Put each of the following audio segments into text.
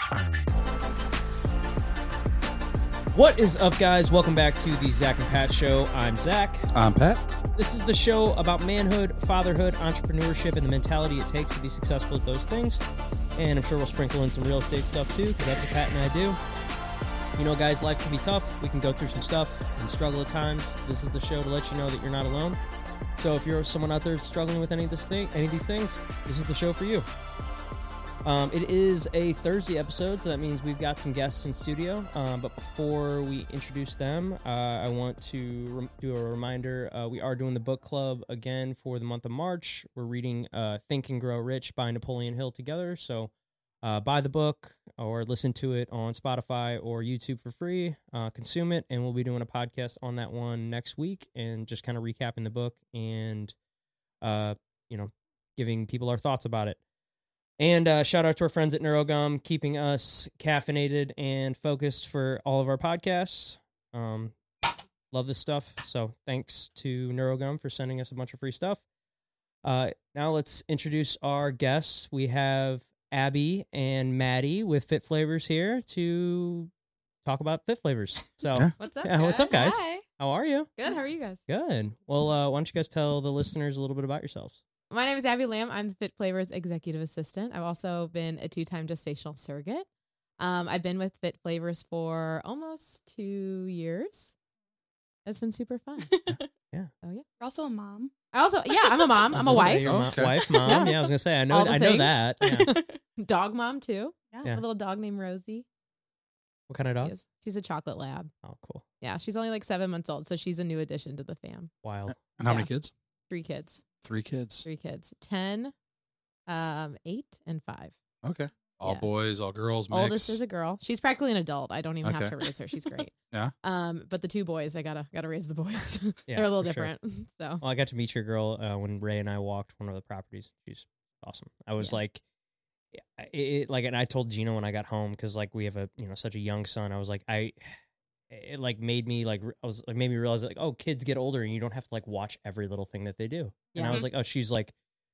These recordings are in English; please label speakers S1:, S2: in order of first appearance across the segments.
S1: What is up, guys? Welcome back to the Zach and Pat Show. I'm Zach.
S2: I'm Pat.
S1: This is the show about manhood, fatherhood, entrepreneurship, and the mentality it takes to be successful at those things. And I'm sure we'll sprinkle in some real estate stuff too, because that's what Pat and I do. You know, guys, life can be tough. We can go through some stuff and struggle at times. This is the show to let you know that you're not alone. So if you're someone out there struggling with any of these things, this is the show for you. It is a Thursday episode, so that means we've got some guests in studio. But before we introduce them, I want to do a reminder. We are doing the book club again for the month of March. We're reading Think and Grow Rich by Napoleon Hill together. So buy the book or listen to it on Spotify or YouTube for free. Consume it, and we'll be doing a podcast on that one next week and just kind of recapping the book and, giving people our thoughts about it. And shout out to our friends at NeuroGum, keeping us caffeinated and focused for all of our podcasts. Love this stuff. So thanks to NeuroGum for sending us a bunch of free stuff. Now let's introduce our guests. We have Abby and Maddie with Fit Flavors here to talk about Fit Flavors. So
S3: What's up,
S1: yeah, what's up, guys?
S3: Hi.
S1: How are you?
S3: Good. How are you guys?
S1: Good. Well, why don't you guys tell the listeners a little bit about yourselves?
S3: My name is Abby Lamb. I'm the Fit Flavors executive assistant. I've also been a 2-time gestational surrogate. I've been with Fit Flavors for almost 2 years. It's been super fun.
S1: Yeah.
S3: Oh yeah.
S4: You're also a mom.
S3: I'm a mom. I'm a wife.
S1: Your
S2: Okay.
S1: wife, mom. Yeah, I was gonna say I know
S3: things.
S1: that. Yeah.
S3: Dog mom too.
S1: Yeah.
S3: A little dog named Rosie.
S1: What kind of dog?
S3: She's a chocolate lab.
S1: Oh, cool.
S3: Yeah, she's only like 7 months old, so she's a new addition to the fam.
S1: Wild.
S2: And how
S3: Yeah.
S2: many kids?
S3: 3 kids.
S2: 3 kids.
S3: 3 kids. 10, 8, and 5.
S2: Okay. All
S3: Yeah.
S2: boys, all girls, mix.
S3: Oldest is a girl. She's practically an adult. I don't even have
S2: Okay.
S3: to raise her. She's great.
S2: Yeah.
S3: But the 2 boys, I gotta raise the boys.
S1: Yeah,
S3: They're a little
S1: for sure.
S3: different. So
S1: Well, I got to meet your girl when Ray and I walked one of the properties. She's awesome. I was like, and I told Gino when I got home, because like we have such a young son. I was like, it like made me like made me realize like, oh, kids get older and you don't have to like watch every little thing that they do. And
S3: Yeah.
S1: I was like, oh, she's like,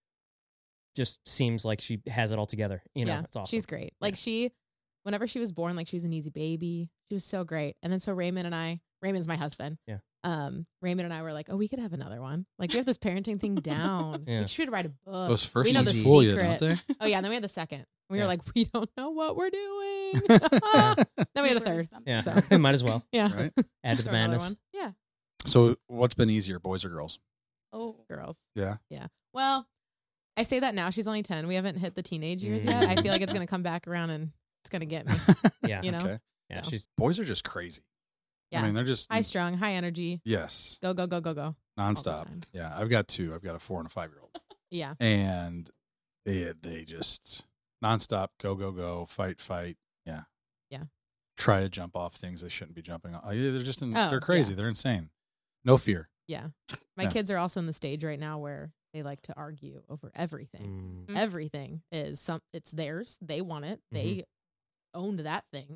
S1: just seems like she has it all together. It's awesome.
S3: she's great. Like whenever she was born, like she was an easy baby. She was so great. And then so Raymond's my husband.
S1: Yeah.
S3: Raymond and I were like, oh, we could have another one. Like we have this parenting thing down.
S1: Yeah.
S3: We should write a book.
S2: Those first
S3: we know
S2: ones
S3: the
S2: fool you,
S3: secret.
S2: don't they?
S3: Oh yeah, and then we had the second. We
S1: Yeah.
S3: were like, we don't know what we're doing. Then we had a third.
S1: Yeah,
S3: So.
S1: might as well
S3: Yeah.
S2: Right.
S1: add to the
S3: Throw another
S1: madness.
S3: one. Yeah.
S2: So what's been easier, boys or girls?
S4: Oh,
S3: Girls.
S2: Yeah.
S3: Yeah. Well, I say that now. She's only 10. We haven't hit the teenage years yet. I feel like it's going to come back around and it's going to get me.
S1: Yeah,
S3: You know?
S2: Okay.
S1: yeah.
S3: So.
S1: She's
S2: Boys are just crazy.
S3: Yeah.
S2: I mean, they're just
S3: High strung, high energy.
S2: yes,
S3: Go, go, go, go, go.
S2: nonstop.
S3: time.
S2: Yeah, I've got 2. I've got a 4 and a 5-year-old,
S3: Yeah.
S2: and they just nonstop go, fight. Yeah.
S3: Yeah.
S2: Try to jump off things they shouldn't be jumping off. They're just
S3: Oh,
S2: they're crazy.
S3: yeah.
S2: They're insane. No fear.
S3: Yeah. My
S2: Yeah.
S3: kids are also in the stage right now where they like to argue over everything.
S1: Mm,
S3: Everything is it's theirs. They want it. They owned that thing.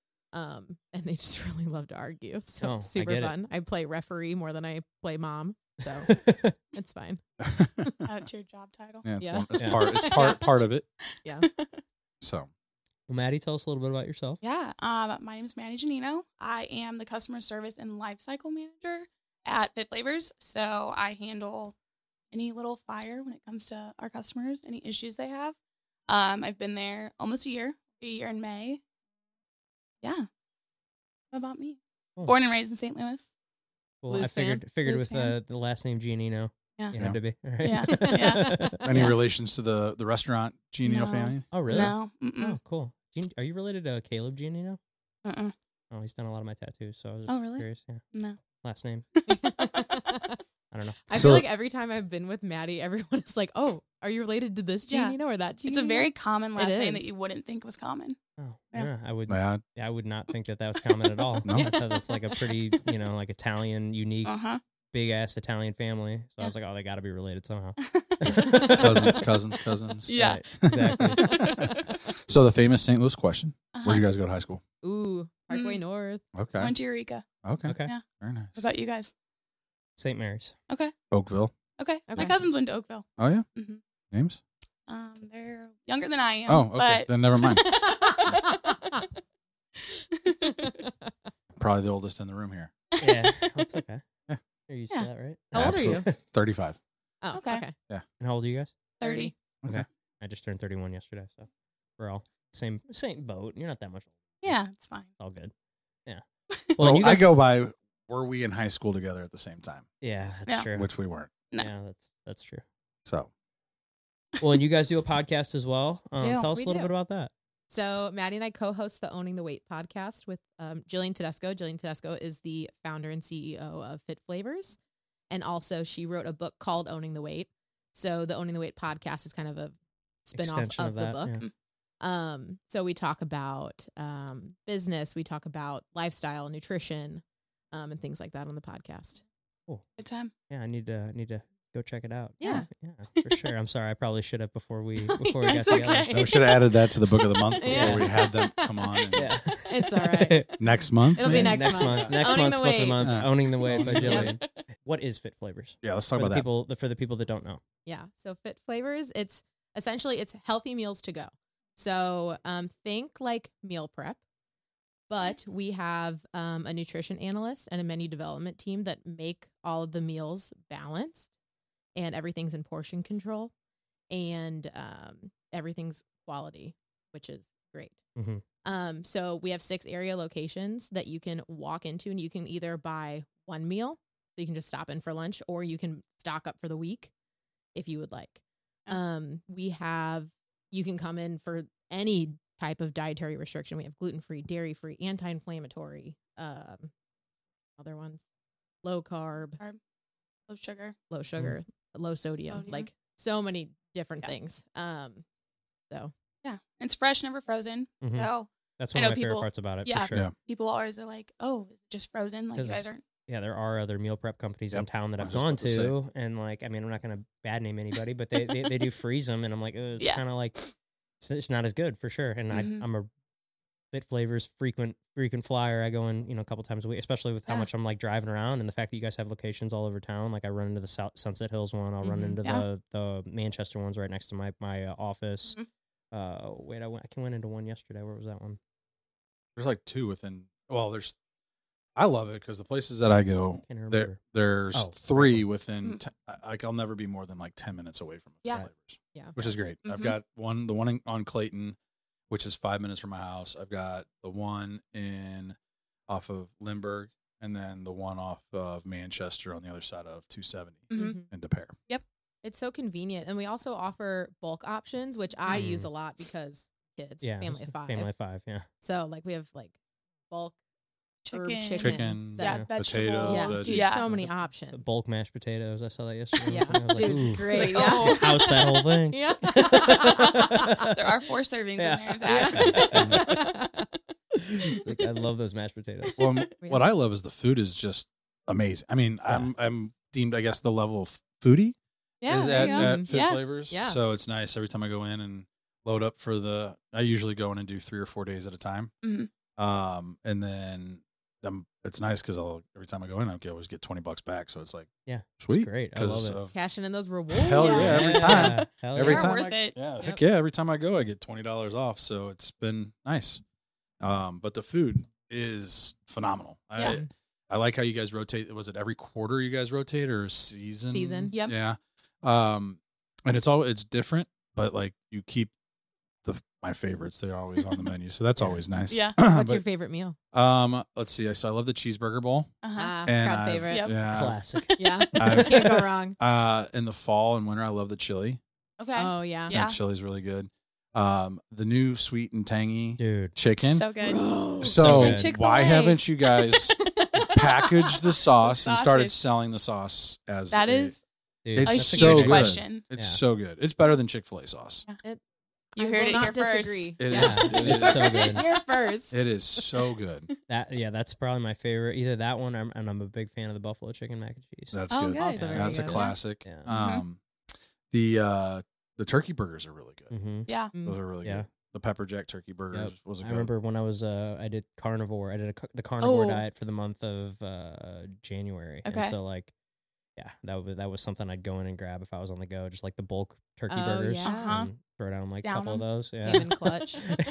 S3: And they just really love to argue. So
S1: Oh,
S3: it's
S1: I
S3: super
S1: get it.
S3: fun. I play referee more than I play mom. So it's fine.
S4: that's your job title.
S2: Yeah,
S3: Yeah.
S2: It's
S1: Yeah.
S2: part. It's part of it.
S3: Yeah.
S2: So
S1: Well, Maddie, tell us a little bit about yourself.
S4: Yeah. My name is Maddie Janino. I am the customer service and lifecycle manager at Fit Flavors. So I handle any little fire when it comes to our customers, any issues they have. I've been there almost a year in May. Yeah. What about me?
S1: Cool.
S4: Born and raised in St. Louis.
S1: Cool.
S3: Blues
S1: I figured
S4: Blues
S1: with
S4: fan.
S1: the last name Giannino,
S4: Yeah.
S1: you had to be. Right?
S4: Yeah. Yeah.
S2: any
S4: Yeah.
S2: relations to the restaurant Giannino
S4: No.
S2: family?
S1: Oh, really?
S4: No. Mm-mm.
S1: Oh, cool. Are you related to Caleb Giannino?
S4: Mm-mm.
S1: Oh, he's done a lot of my tattoos, so I was just
S4: Oh, really?
S1: curious. Yeah.
S4: No.
S1: Last name. I don't know.
S3: I
S2: So-
S3: feel like every time I've been with Maddie, everyone is like, "Oh, are you related to this
S4: Yeah.
S3: Gene, or that Gene?"
S4: It's a very common last name that
S3: is.
S4: you wouldn't think was common.
S1: Oh,
S4: Yeah.
S1: yeah. I would.
S2: Yeah.
S1: I would not think that was common at all.
S2: No.
S1: I thought that's like a pretty, like Italian, unique,
S4: Uh-huh.
S1: big ass Italian family. So I
S4: Yeah.
S1: was like, oh, they got to be related somehow.
S2: cousins.
S4: Yeah.
S1: Right, exactly.
S2: So the famous St. Louis question:
S4: Uh-huh.
S2: Where'd you guys go to high school?
S3: Ooh, Parkway North.
S2: Okay.
S4: Went to Eureka.
S2: Okay.
S1: Okay.
S4: Yeah.
S2: Very nice.
S4: What about you guys?
S1: St. Mary's.
S4: Okay.
S2: Oakville.
S4: Okay. My
S3: Okay.
S4: cousins went to Oakville.
S2: Oh yeah.
S4: Mhm.
S2: Names?
S4: They're younger than I am.
S2: Oh, okay. Then never mind.
S4: But
S2: Probably the oldest in the room here.
S1: Yeah, that's okay.
S2: Yeah.
S1: You're used
S4: Yeah.
S1: to that, right?
S3: How old are you?
S2: 35.
S3: Oh,
S4: Okay.
S3: okay.
S1: And how old are you guys?
S4: 30.
S1: Okay. I just turned 31 yesterday, so we're all same boat. You're not that much older.
S4: Yeah, it's fine.
S1: It's all good. Yeah.
S2: Well,
S1: and you guys,
S2: I go by, were we in high school together at the same time?
S1: Yeah, that's
S4: Yeah.
S1: true.
S2: Which we weren't.
S4: No.
S1: Yeah, that's true.
S2: So,
S1: Well, and you guys do a podcast as well.
S4: do.
S1: Tell us
S3: We
S1: a little
S3: do.
S1: bit about that.
S3: So Maddie and I co-host the Owning the Weight podcast with Jillian Tedesco. Jillian Tedesco is the founder and CEO of Fit Flavors. And also she wrote a book called Owning the Weight. So the Owning the Weight podcast is kind of a spin-off
S1: Extension
S3: of
S1: of
S3: the
S1: that,
S3: book.
S1: yeah.
S3: So we talk about business, we talk about lifestyle, nutrition, and things like that on the podcast.
S4: Good time.
S1: Yeah, I need to go check it out.
S3: Yeah.
S1: Yeah, for sure. I'm sorry, I probably should have before we got
S4: It's
S1: together.
S4: okay.
S2: we should have added that to the book of the month before
S3: Yeah.
S2: we had them come on. And
S1: Yeah,
S3: It's all right.
S2: Next month?
S3: It'll be
S2: maybe?
S3: next month.
S1: Next
S3: Owning
S1: month's
S3: the
S1: book of the
S3: Weight.
S1: month.
S2: Yeah.
S1: Owning the Weight by
S2: Owning the
S1: Jillian. What is Fit Flavors?
S2: Yeah, let's talk
S1: For
S2: about
S1: the
S2: that.
S1: for the people that don't know.
S3: Yeah. So Fit Flavors, it's essentially it's healthy meals to go. So think like meal prep, but we have a nutrition analyst and a menu development team that make all of the meals balanced and everything's in portion control and everything's quality, which is great.
S1: Mhm.
S3: So we have 6 area locations that you can walk into and you can either buy one meal, so you can just stop in for lunch, or you can stock up for the week if you would like. You can come in for any type of dietary restriction. We have gluten-free, dairy-free, anti-inflammatory, other ones, low carb,
S4: Low sugar.
S3: low sugar, low sodium,
S4: Sodium.
S3: like so many different
S4: Yeah.
S3: things. So
S4: Yeah. It's fresh, never frozen.
S1: Mhm.
S4: So
S1: That's
S4: I
S1: one
S4: know
S1: of my favorite
S4: people-
S1: parts about it.
S4: yeah.
S1: For sure.
S2: Yeah.
S4: people always are like, oh, is it just frozen? Like you
S1: 'Cause-
S4: guys aren't.
S1: Yeah, there are other meal prep companies in
S2: Yep.
S1: town that
S2: I
S1: I've
S2: was just
S1: gone
S2: about to say.
S1: to, and like, I mean, I'm not gonna bad name anybody, but they do freeze them, and I'm like, it's
S4: Yeah.
S1: kind of like it's not as good for sure. And
S4: Mhm.
S1: I'm a Fit Flavors frequent flyer. I go in, a couple times a week, especially with how
S4: Yeah.
S1: much I'm like driving around, and the fact that you guys have locations all over town. Like I run into the Sunset Hills one, I'll run
S3: Mhm.
S1: into
S4: Yeah.
S1: the Manchester ones right next to my office.
S4: Mhm.
S1: Wait, I went into one yesterday. Where was that one?
S2: There's like 2 within. Well, I love it because the places that I go,
S1: Can't remember.
S2: there's
S1: Oh,
S2: 3 within.
S4: Mhm.
S2: Like I'll never be more than like 10 minutes away from
S4: Yeah.
S2: Flavors.
S3: Yeah.
S2: Which is great. I've
S4: Mhm.
S2: got the one on Clayton, which is 5 minutes from my house. I've got the one off of Lindbergh, and then the one off of Manchester on the other side of 270
S4: Mhm.
S2: in De Pere.
S3: it's so convenient. And we also offer bulk options, which I use
S1: Mhm.
S3: a lot because kids,
S1: Yeah,
S3: family of 5.
S1: Family of 5. Yeah.
S3: So like we have like bulk herb
S4: Chicken.
S2: Chicken,
S3: that-
S4: Yeah.
S2: potatoes,
S3: yeah,
S2: veggies.
S3: dude,
S4: Yeah.
S3: so many
S1: The
S3: options.
S1: bulk mashed potatoes. I saw that yesterday.
S3: Yeah,
S1: I was like,
S3: dude,
S1: ooh.
S3: it's great.
S4: Like,
S3: Yeah.
S4: oh.
S1: House that whole thing.
S3: Yeah.
S4: There are 4 servings
S1: Yeah.
S4: in there, Zach.
S1: Like, I love those mashed potatoes.
S2: Well,
S3: Yeah.
S2: what I love is the food is just amazing. I mean,
S1: Yeah.
S2: I'm deemed, I guess, the level of foodie
S4: Yeah,
S2: is
S4: there
S2: at,
S4: you go.
S2: at Fit
S4: Yeah.
S2: Flavors.
S3: Yeah.
S2: So it's nice every time I go in and load up I usually go in and do 3 or 4 days at a time.
S4: Mhm.
S2: And then it's nice because every time I go in, I can always get $20 back. So it's like,
S1: Yeah,
S2: sweet.
S1: great. I love
S2: 'cause
S1: it.
S2: of-
S3: Cashing in those rewards.
S2: Hell yeah, every
S1: Yeah.
S2: time.
S1: Hell
S2: Every
S1: yeah.
S4: They're
S2: time,
S4: worth
S2: I,
S4: it.
S2: yeah,
S3: Yep.
S2: heck yeah! Every time I go, I get $20 off, so it's been nice. But the food is phenomenal.
S4: Yeah.
S2: I like how you guys rotate. Was it every quarter you guys rotate or season?
S3: Season.
S4: Yep.
S2: Yeah. And it's different, but like you keep my favorites. They're always on the menu, so that's
S1: Yeah.
S2: always nice.
S4: Yeah.
S3: What's your favorite meal?
S2: Let's see. So I love the cheeseburger bowl.
S4: Uh-huh.
S2: And
S3: Crowd
S2: I've-
S3: favorite.
S4: Yep.
S2: Yeah.
S1: Classic.
S3: Yeah.
S2: I've-
S3: Can't go wrong.
S2: In the fall and winter, I love the chili.
S4: Okay.
S3: Oh yeah.
S4: Yeah.
S2: That chili's really good. The new sweet and tangy
S1: Dude.
S2: chicken.
S4: So good.
S3: Bro.
S2: So
S1: good.
S4: Chick-fil-A.
S2: why haven't you guys packaged the sauce and started
S4: Sausage.
S2: selling the sauce as
S4: That is
S1: Dude,
S2: It's
S4: a
S1: that's a
S2: so
S4: huge
S1: great-
S2: good.
S4: question.
S2: It's
S1: Yeah.
S2: so good. It's better than Chick-fil-A sauce.
S4: You
S3: I
S4: heard
S3: will
S4: it
S3: not
S4: here first.
S3: disagree.
S2: It
S3: Yeah.
S2: is. It
S1: It's
S2: is.
S1: so good.
S3: Here first.
S2: It is so good.
S1: That's probably my favorite. Either that one, and I'm a big fan of the buffalo chicken mac and cheese.
S2: That's
S4: Oh,
S2: good.
S4: good.
S3: Also very
S2: That's a
S3: good.
S2: classic.
S1: Yeah.
S2: The turkey burgers are really good.
S1: Mm-hmm.
S4: Yeah.
S3: Mm.
S2: Those are really
S1: Yeah.
S2: good. The pepper jack turkey burgers
S1: Yep.
S2: was a
S1: I
S2: good.
S1: remember when I was I did carnivore. I did the carnivore
S4: Oh.
S1: diet for the month of January. And
S4: Okay.
S1: so like yeah, that was something I'd go in and grab if I was on the go, just like the bulk turkey
S3: Oh,
S1: burgers.
S3: yeah.
S4: Uh-huh.
S1: And throw down like a
S4: Down
S1: couple of
S4: 'em.
S1: those. Yeah.
S3: Came in clutch.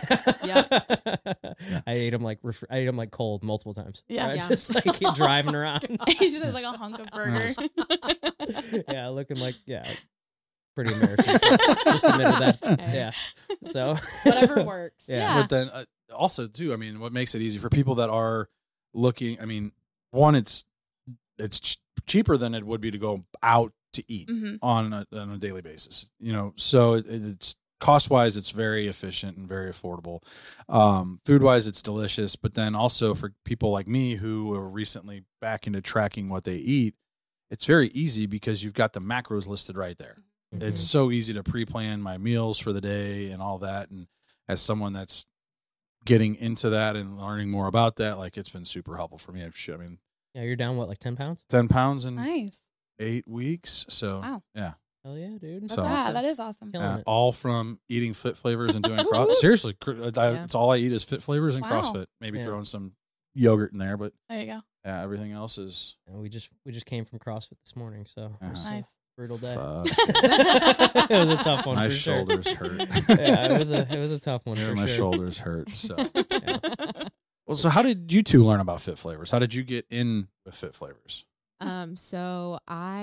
S1: I ate them like I ate them like cold multiple times.
S4: Yeah.
S3: Yeah.
S1: Just like driving around.
S4: He just has like a hunk of burger.
S1: Yeah, looking like pretty American. Just admitted that.
S3: Hey.
S1: Yeah. So
S3: Whatever works.
S1: Yeah.
S2: But then also too, I mean, what makes it easy for people that are looking, I mean, one, it's cheaper than it would be to go out to eat
S4: Mhm.
S2: on a daily basis, you know, so it's cost wise, it's very efficient and very affordable. Food wise, it's delicious, but then also for people like me who are recently back into tracking what they eat, it's very easy because you've got the macros listed right there. It's so easy to pre-plan my meals for the day and all that. And as someone that's getting into that and learning more about that, like it's been super helpful for me. I mean,
S1: yeah, you're down what, like 10 pounds?
S2: 10 pounds in
S4: Nice.
S2: 8 weeks. So
S4: Wow.
S2: yeah,
S1: Hell yeah, dude.
S4: That's
S2: So-
S4: yeah, that is awesome.
S1: Killing it.
S2: all from eating Fit Flavors and doing seriously. It's all I eat is Fit Flavors and
S4: Wow.
S2: CrossFit. Maybe
S1: Yeah.
S2: throwing some yogurt in there, but
S4: There you go.
S2: yeah, everything else is
S1: Yeah, we just came from CrossFit this morning, so it was
S2: Uh-huh.
S1: a
S4: Nice.
S1: brutal day.
S2: fuck.
S1: It was a tough one.
S2: My
S1: for sure.
S2: shoulders hurt.
S1: Yeah, it was a tough one
S2: Yeah,
S1: for
S2: my
S1: sure.
S2: shoulders hurt. So, well, so how did you two learn about Fit Flavors? How did you get in with Fit Flavors?
S3: So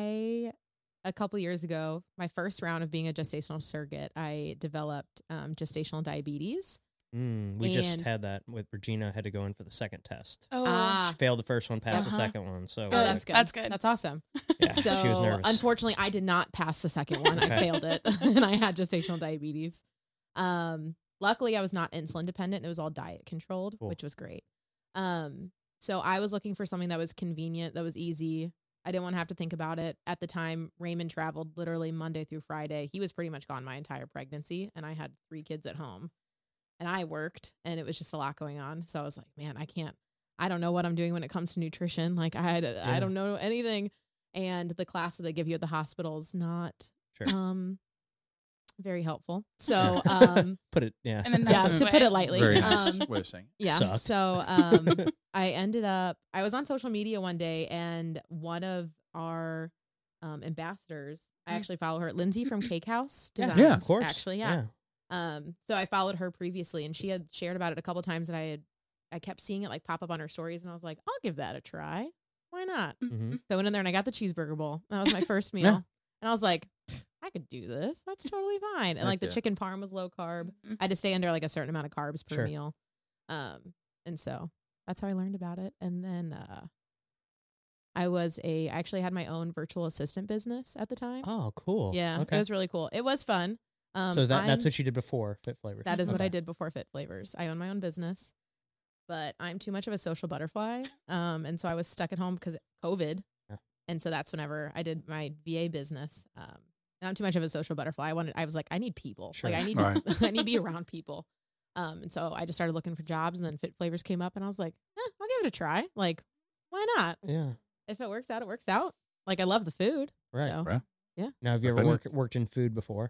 S3: a couple years ago, my first round of being a gestational surrogate, I developed gestational diabetes.
S1: We just
S3: And-
S1: had that with Regina. Had to go in for the second test.
S4: Oh,
S1: She failed the first one, passed the
S4: Uh-huh.
S1: second one. So
S3: Oh, that's good.
S4: That's good.
S3: That's awesome.
S1: Yeah,
S3: So
S1: she was nervous.
S3: unfortunately, I did not pass the second one. I
S1: Okay.
S3: failed it, and I had gestational diabetes. Luckily, I was not insulin dependent. It was all diet controlled,
S1: Cool.
S3: which was great. So I was looking for something that was convenient, that was easy. I didn't want to have to think about it. At the time, Raymond traveled literally Monday through Friday. He was pretty much gone my entire pregnancy, and I had 3 kids at home. And I worked, and it was just a lot going on. So I was like, man, I don't know what I'm doing when it comes to nutrition. Like I don't know anything. And the class that they give you at the hospital is not
S1: Sure.
S3: very helpful. So
S1: Put it, yeah.
S4: And then
S3: yeah,
S4: that's
S3: to
S4: the
S3: put
S4: way.
S3: it lightly.
S2: Very nice way of saying it.
S3: Yeah.
S1: Suck.
S3: So I was on social media one day, and one of our ambassadors, I actually follow her, Lindsay from Cake House Designs.
S2: Yeah,
S1: of course.
S3: Actually, yeah. So I followed her previously, and she had shared about it a couple times, and I kept seeing it like pop up on her stories, and I was like, I'll give that a try. Why not?
S1: Mhm.
S3: So I went in there and I got the cheeseburger bowl. That was my first meal.
S2: Yeah.
S3: And I was like, I could do this. That's totally fine. And
S2: Heck
S3: like the
S2: yeah.
S3: chicken parm was low carb.
S4: Mhm.
S3: I had to stay under like a certain amount of carbs per
S1: Sure.
S3: meal. And so that's how I learned about it. And then I actually had my own virtual assistant business at the time.
S1: Oh, cool.
S3: Yeah.
S1: Okay.
S3: It was really cool. It was fun.
S1: So that's what you did before Fit Flavors.
S3: That is what
S1: Okay.
S3: I did before Fit Flavors. I own my own business, but I'm too much of a social butterfly. And so I was stuck at home because of COVID.
S1: Yeah.
S3: And so that's whenever I did my VA business. And I'm too much of a social butterfly. I was like, I need people.
S1: Sure.
S3: Like I need,
S2: Right.
S3: I need to be around people. And so I just started looking for jobs, and then Fit Flavors came up, and I was like, I'll give it a try. Like, why not?
S1: Yeah.
S3: If it works out, it works out. Like I love the food.
S1: Right.
S3: So,
S2: Right.
S1: Now, have you ever
S2: Definitely.
S1: worked in food before?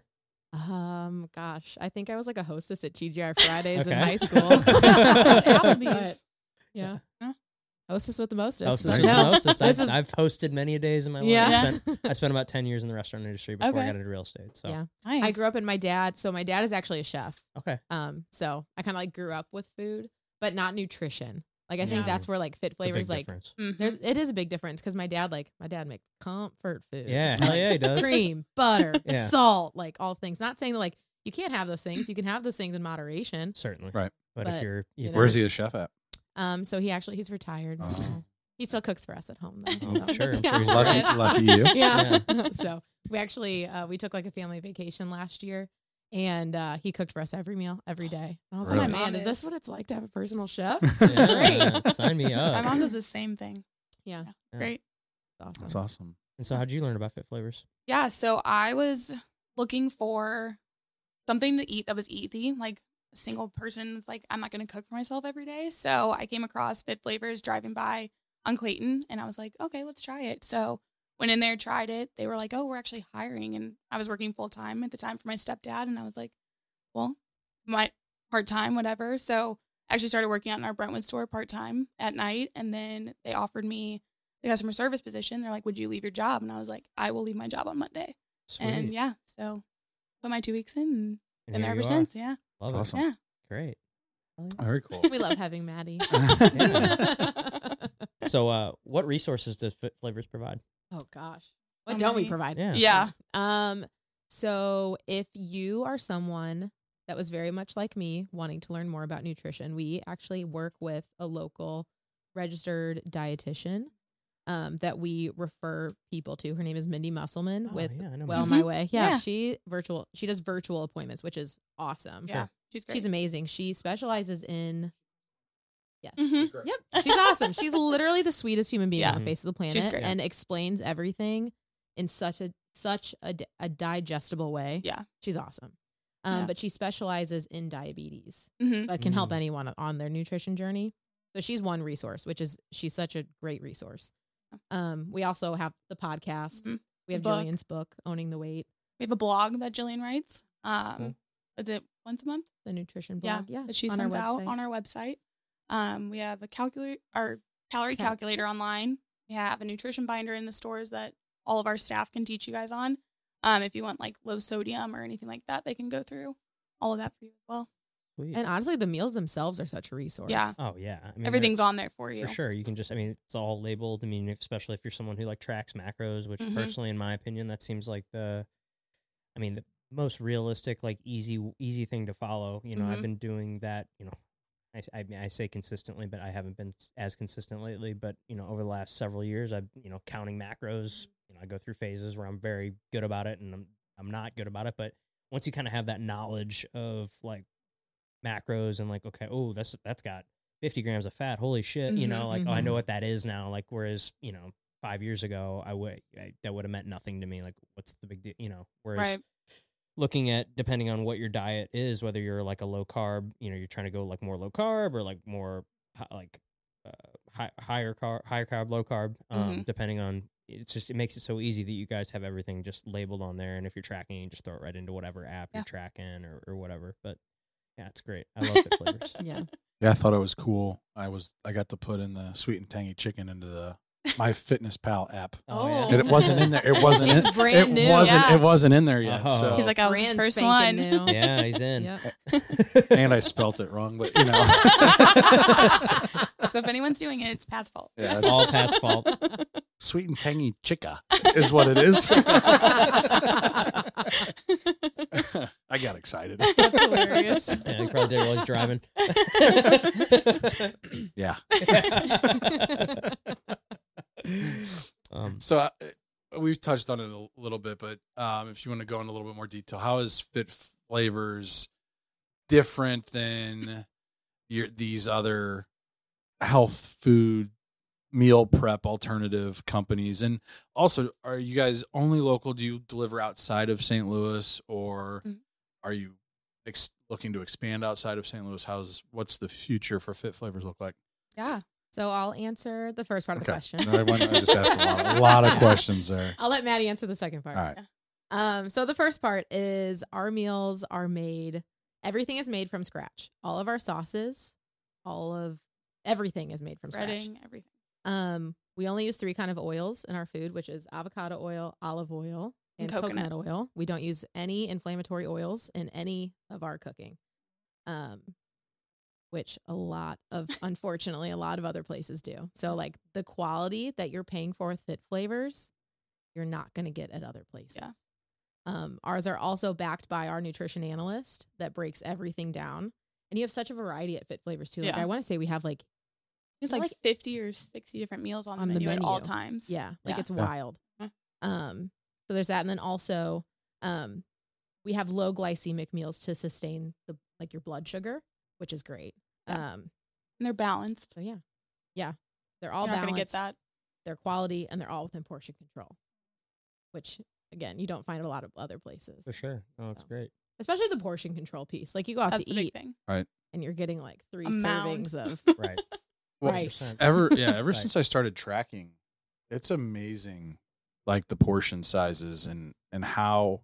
S3: gosh, I think I was like a hostess at TGI Fridays in
S1: Okay.
S3: high school.
S4: Applebee's.
S3: But, yeah.
S4: Yeah.
S3: Hostess with the mostest.
S1: Hostess
S3: but
S1: with
S3: no,
S1: the mostest.
S3: this is-
S1: I've hosted many days in my life.
S3: Yeah.
S1: I spent about 10 years in the restaurant industry before I
S4: Okay.
S1: got into real estate. So,
S3: Yeah.
S4: Nice.
S3: I grew up in my dad. So my dad is actually a chef.
S1: okay.
S3: So I kind of like grew up with food, but not nutrition. Like I think
S4: Yeah.
S3: that's where like Fit
S1: It's a big
S3: Flavors, like
S1: difference.
S4: Mhm.
S3: it is a big difference because my dad makes comfort food.
S1: Yeah. Hell yeah, he does.
S3: Cream, butter,
S1: Yeah.
S3: salt, like all things. Not saying that like you can't have those things. You can have those things in moderation.
S1: Certainly.
S2: Right.
S1: But,
S3: But,
S1: if you're,
S3: you know.
S2: Where's he a chef at?
S3: So he's retired.
S2: Oh.
S3: now. He still cooks for us at home though.
S1: Oh,
S3: so.
S1: sure. I'm
S3: Yeah.
S1: sure he's
S2: Lucky,
S1: great.
S2: lucky you.
S3: Yeah. So we actually we took like a family vacation last year, and he cooked for us every meal every day. And I was
S2: Really?
S3: like,
S4: My
S3: man,
S4: mom
S3: is this
S4: is.
S3: what it's like to have a personal chef?
S1: Yeah, sign me
S4: My
S1: up.
S4: mom does the same thing.
S3: Yeah,
S1: Yeah.
S4: Great.
S3: it's awesome.
S2: That's awesome.
S1: And so, how'd you learn about Fit Flavors?
S4: Yeah, so I was looking for something to eat that was easy. Like a single person was like, I'm not going to cook for myself every day. So I came across Fit Flavors driving by on Clayton, and I was like, okay, let's try it. So went in there, tried it. They were like, oh, we're actually hiring. And I was working full time at the time for my stepdad. And I was like, well, my part time, whatever. So I actually started working out in our Brentwood store part time at night. And then they offered me the customer service position. They're like, would you leave your job? And I was like, I will leave my job on Monday.
S1: Sweet.
S4: And yeah, so put my 2 weeks in and been there
S1: here
S4: ever
S1: you are.
S4: since. Yeah.
S1: Love
S2: That's
S1: it.
S2: awesome.
S4: Yeah.
S1: Great.
S2: Very cool.
S3: We love having Maddie.
S1: So, what resources does Fit Flavors provide?
S3: Oh gosh. What
S4: So
S3: don't we
S4: many.
S3: provide?
S1: Yeah.
S4: Yeah.
S3: So if you are someone that was very much like me, wanting to learn more about nutrition, we actually work with a local registered dietitian that we refer people to. Her name is Mindy Musselman
S1: Oh,
S3: with
S1: yeah, I know
S3: Well
S1: Mindy.
S3: My Way. Yeah,
S4: Yeah.
S3: she does virtual appointments, which is awesome.
S4: Yeah. She's great.
S3: She's amazing. She specializes in yes.
S4: Mhm.
S3: Yep. She's awesome. She's literally the sweetest human being on
S1: Yeah.
S3: the face of the planet
S4: She's great.
S3: and explains everything in such a digestible way.
S4: Yeah.
S3: She's awesome.
S4: Yeah.
S3: But she specializes in diabetes,
S4: Mm-hmm.
S3: but can help
S1: Mm.
S3: anyone on their nutrition journey. So she's one resource, she's such a great resource. We also have the podcast.
S4: Mhm.
S3: We have
S4: The book.
S3: Jillian's book, Owning the Weight,
S4: We have a blog that Jillian writes.
S1: Cool.
S4: Is it once a month?
S3: the nutrition
S4: Yeah.
S3: blog. Yeah.
S4: That she
S3: on our
S4: sends out
S3: website.
S4: on our website. We have a calorie calculator online. We have a nutrition binder in the stores that all of our staff can teach you guys on. If you want like low sodium or anything like that, they can go through all of that for you as well.
S1: Sweet.
S3: And honestly, the meals themselves are such a resource.
S4: Yeah.
S1: Oh yeah, I mean,
S4: Everything's on there for you.
S1: for sure. You can just, I mean, it's all labeled. I mean, especially if you're someone who like tracks macros, which
S4: Mhm.
S1: personally, in my opinion, that seems like the most realistic, like easy thing to follow. You know, I've
S4: Mhm.
S1: been doing that. You know, I say consistently, but I haven't been as consistent lately. But you know, over the last several years, I've counting macros. You know, I go through phases where I'm very good about it, and I'm not good about it. But once you kind of have that knowledge of like macros and like, okay, oh, that's got 50 grams of fat. Holy shit. You know, like, oh, I know what that is now. Like, whereas, 5 years ago, that would have meant nothing to me. Like, what's the big deal? You know, whereas
S4: Right.
S1: looking at, depending on what your diet is, whether you're like a low carb, you're trying to go like more low carb or like more higher carb, low carb,
S4: Mhm.
S1: depending on, it makes it so easy that you guys have everything just labeled on there. And if you're tracking, you just throw it right into whatever app
S4: Yeah.
S1: you're tracking or whatever. But yeah, it's great. I love Fit Flavors.
S3: Yeah.
S2: Yeah, I thought it was cool. I got to put in the sweet and tangy chicken into the My Fitness Pal app.
S4: Oh.
S2: And it wasn't in there. It wasn't
S3: It's
S2: in
S3: brand new.
S2: It wasn't in there yet.
S1: Oh.
S2: So
S4: He's like, I was
S3: Brand
S4: the first
S3: spanking
S4: one.
S3: new.
S1: Yeah, he's in.
S3: Yep.
S2: and I spelt it wrong, but
S4: So if anyone's doing it, it's Pat's fault.
S2: Yeah,
S1: All
S2: it's
S1: Pat's fault.
S2: sweet and tangy chica is what it is. I got excited.
S4: That's hilarious.
S1: Yeah, he probably did while he's driving.
S2: Yeah.
S1: Um,
S2: So we've touched on it a little bit, but if you want to go into a little bit more detail, how is Fit Flavors different than these other health food meal prep alternative companies? And also, are you guys only local? Do you deliver outside of St. Louis, or
S4: Mhm.
S2: are you looking to expand outside of St. Louis? What's the future for Fit Flavors look like?
S3: Yeah. So I'll answer the first part of the question.
S2: I just asked a lot of questions there.
S3: I'll let Maddie answer the second part.
S2: All right.
S3: So the first part is our meals are made, everything is made from scratch. All of our sauces, everything is made from scratch.
S4: Breading, everything.
S3: We only use 3 kind of oils in our food, which is avocado oil, olive oil, and
S4: And
S3: coconut
S4: coconut.
S3: oil. We don't use any inflammatory oils in any of our cooking. Which unfortunately, a lot of other places do. So like the quality that you're paying for with Fit Flavors, you're not going to get at other places.
S4: Yeah.
S3: Ours are also backed by our nutrition analyst that breaks everything down. And you have such a variety at Fit Flavors too. Like
S4: Yeah.
S3: I want to say we have like
S4: It's
S3: Yeah,
S4: like
S3: like-
S4: 50 or 60 different meals on,
S3: On
S4: the
S3: the
S4: menu at all
S3: menu.
S4: times.
S3: Yeah, like
S4: Yeah.
S3: it's
S2: Yeah.
S3: wild.
S4: Yeah.
S3: So there's that, and then also, we have low glycemic meals to sustain your blood sugar, which is great.
S4: Yeah. And they're balanced.
S3: So yeah, they're all
S4: You're not
S3: balanced.
S4: going to get that.
S3: They're quality, and they're all within portion control, which again you don't find at a lot of other places.
S1: for sure. Oh, it's
S3: So.
S1: great.
S3: Especially the portion control piece. Like you go out
S4: That's
S3: to
S4: the big
S3: eat,
S4: thing.
S3: and you're getting like 3
S4: A mound.
S3: servings of
S1: Right.
S3: rice.
S1: 100%.
S2: Ever
S1: Right.
S2: since I started tracking, it's amazing, like the portion sizes and how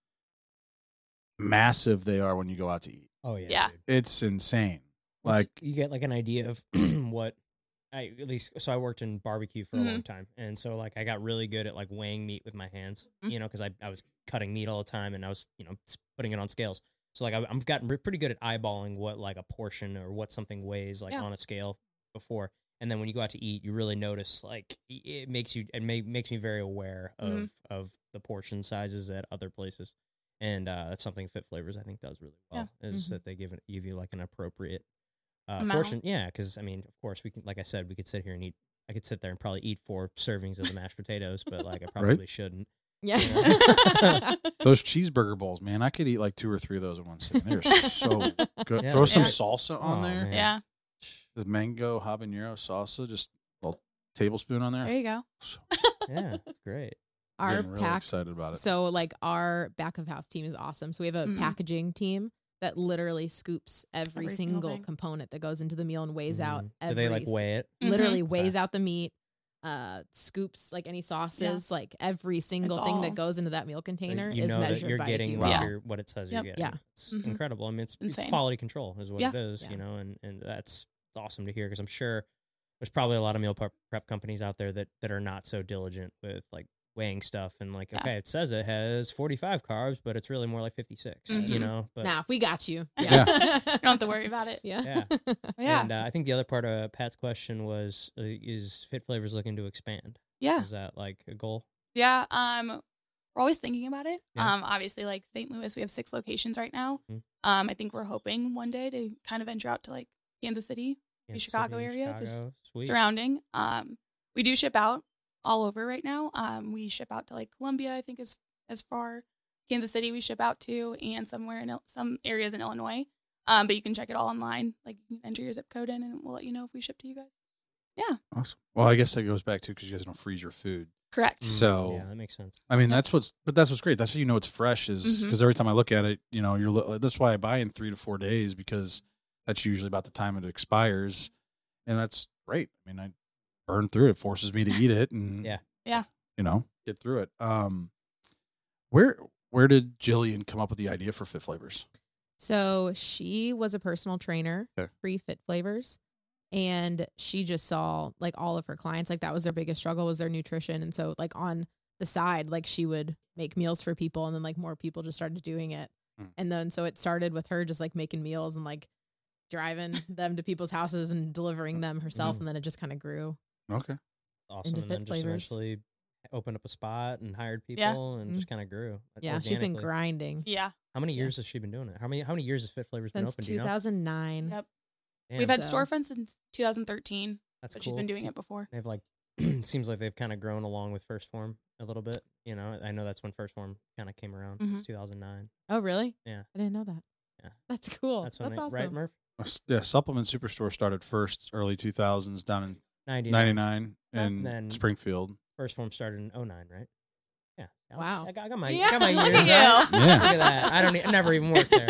S2: massive they are when you go out to eat.
S1: Oh yeah.
S4: Yeah.
S1: dude.
S2: It's insane.
S1: Once
S2: Like
S1: you get like an idea of what I worked in barbecue for a long time, and so like I got really good at like weighing meat with my hands, you know, because I was cutting meat all the time, and I was, you know, putting it on scales. So like I've gotten pretty good at eyeballing what like a portion or what something weighs like on a scale before. And then when you go out to eat, you really notice like it makes me very aware of the portion sizes at other places, and that's something Fit Flavors I think does really well is that they give you like an appropriate portion. Yeah, because I mean, of course, we can, like I said, we could sit here and eat. I could sit there and probably eat 4 servings of the mashed potatoes, but like I probably shouldn't.
S3: Yeah.
S1: You know?
S2: Those cheeseburger bowls, man, I could eat like 2 or 3 of those at one sitting. They're so good.
S1: Yeah.
S2: Throw some salsa on there.
S1: Man.
S4: Yeah.
S2: The mango habanero salsa, just a little tablespoon on there.
S4: There you go.
S2: So,
S1: Yeah, that's great.
S3: Our
S2: getting really
S3: pack.
S2: excited about it.
S3: So like our back of house team is awesome. So we have a packaging team that literally scoops every single
S4: thing.
S3: component that goes into the meal and weighs out.
S1: Do they like weigh it?
S3: Literally weighs out the meat, scoops like any sauces,
S4: Yeah.
S3: like every single
S4: It's
S3: thing
S4: all-
S3: that goes into that meal container
S1: You
S3: is
S1: know that
S3: measured
S1: you're
S3: by
S1: getting
S3: you.
S1: what,
S4: Yeah.
S1: what it says you're
S4: Yep.
S1: getting.
S3: Yeah.
S1: It's
S4: Mhm.
S1: incredible. I mean, it's
S4: Insane.
S1: quality control is what
S4: Yeah.
S1: it is,
S3: Yeah.
S1: you know, and that's it's awesome to hear because I'm sure there's probably a lot of meal prep companies out there that are not so diligent with like weighing stuff and like, okay, it says it has 45 carbs, but it's really more like 56, you know? But
S3: Nah, we got you.
S2: Yeah.
S4: You don't have to worry about it.
S3: Yeah.
S1: Yeah.
S4: Yeah.
S1: And I think the other part of Pat's question was, is Fit Flavors looking to expand?
S4: Yeah.
S1: Is that like a goal?
S4: Yeah. We're always thinking about it.
S1: Yeah.
S4: Obviously, like St. Louis, we have 6 locations right now.
S1: Mhm.
S4: I think we're hoping one day to kind of venture out to like Kansas City,
S1: Kansas
S4: Chicago
S1: City,
S4: area, just
S1: Chicago. Sweet.
S4: surrounding. We do ship out all over right now. We ship out to like Columbia, I think is as far. Kansas City we ship out to, and somewhere in some areas in Illinois. But you can check it all online. Like you can enter your zip code in, and we'll let you know if we ship to you guys. Yeah.
S2: Awesome. Well, I guess that goes back to because you guys don't freeze your food.
S4: Correct.
S2: So
S1: Yeah, that makes sense.
S2: I mean, that's what's great. That's how you know it's fresh is because every time I look at it, you know, that's why I buy in 3 to 4 days because that's usually about the time it expires, and that's great. I mean, I burn through it. It forces me to eat it, and
S4: Yeah.
S2: you know, get through it. Where did Jillian come up with the idea for Fit Flavors?
S3: So she was a personal trainer,
S2: Okay.
S3: pre-Fit Flavors, and she just saw like all of her clients, like that was their biggest struggle was their nutrition. And so like on the side, like she would make meals for people and then like more people just started doing it. And then so it started with her just like making meals and like driving them to people's houses and delivering them herself. And then it just kind of grew.
S2: Okay.
S1: Awesome.
S3: Into
S1: And then
S3: Fit
S1: just
S3: Flavors.
S1: eventually opened up a spot and hired people
S4: Yeah.
S1: and just kind of grew.
S3: Yeah, she's been
S1: organically.
S3: grinding
S4: Yeah.
S1: How many years has she been doing it? How many years has Fit Flavors been
S3: since
S1: open? Do you know?
S3: 2009.
S4: Yep.
S1: Damn,
S4: We've had
S3: So-
S4: storefronts since 2013,
S1: that's
S4: but
S1: cool.
S4: she's been doing it before.
S1: They've like seems like they've kind of grown along with First Form a little bit. You know, I know that's when First Form kind of came around. It was 2009.
S3: Oh, really?
S1: Yeah.
S3: I didn't know that.
S1: Yeah.
S3: That's cool.
S1: That's
S3: That's,
S1: when
S3: awesome.
S1: right, Murph?
S2: Yeah, Supplement Superstore started first early 2000s down in
S1: 99.
S2: 99 in
S1: Then-
S2: Springfield.
S1: First Form started in 09, right? Yeah.
S3: Wow.
S1: I got my,
S4: Yeah,
S1: I got my
S4: look
S1: years.
S4: at
S1: Right?
S4: you.
S2: Yeah.
S1: Look at that. I never even worked there.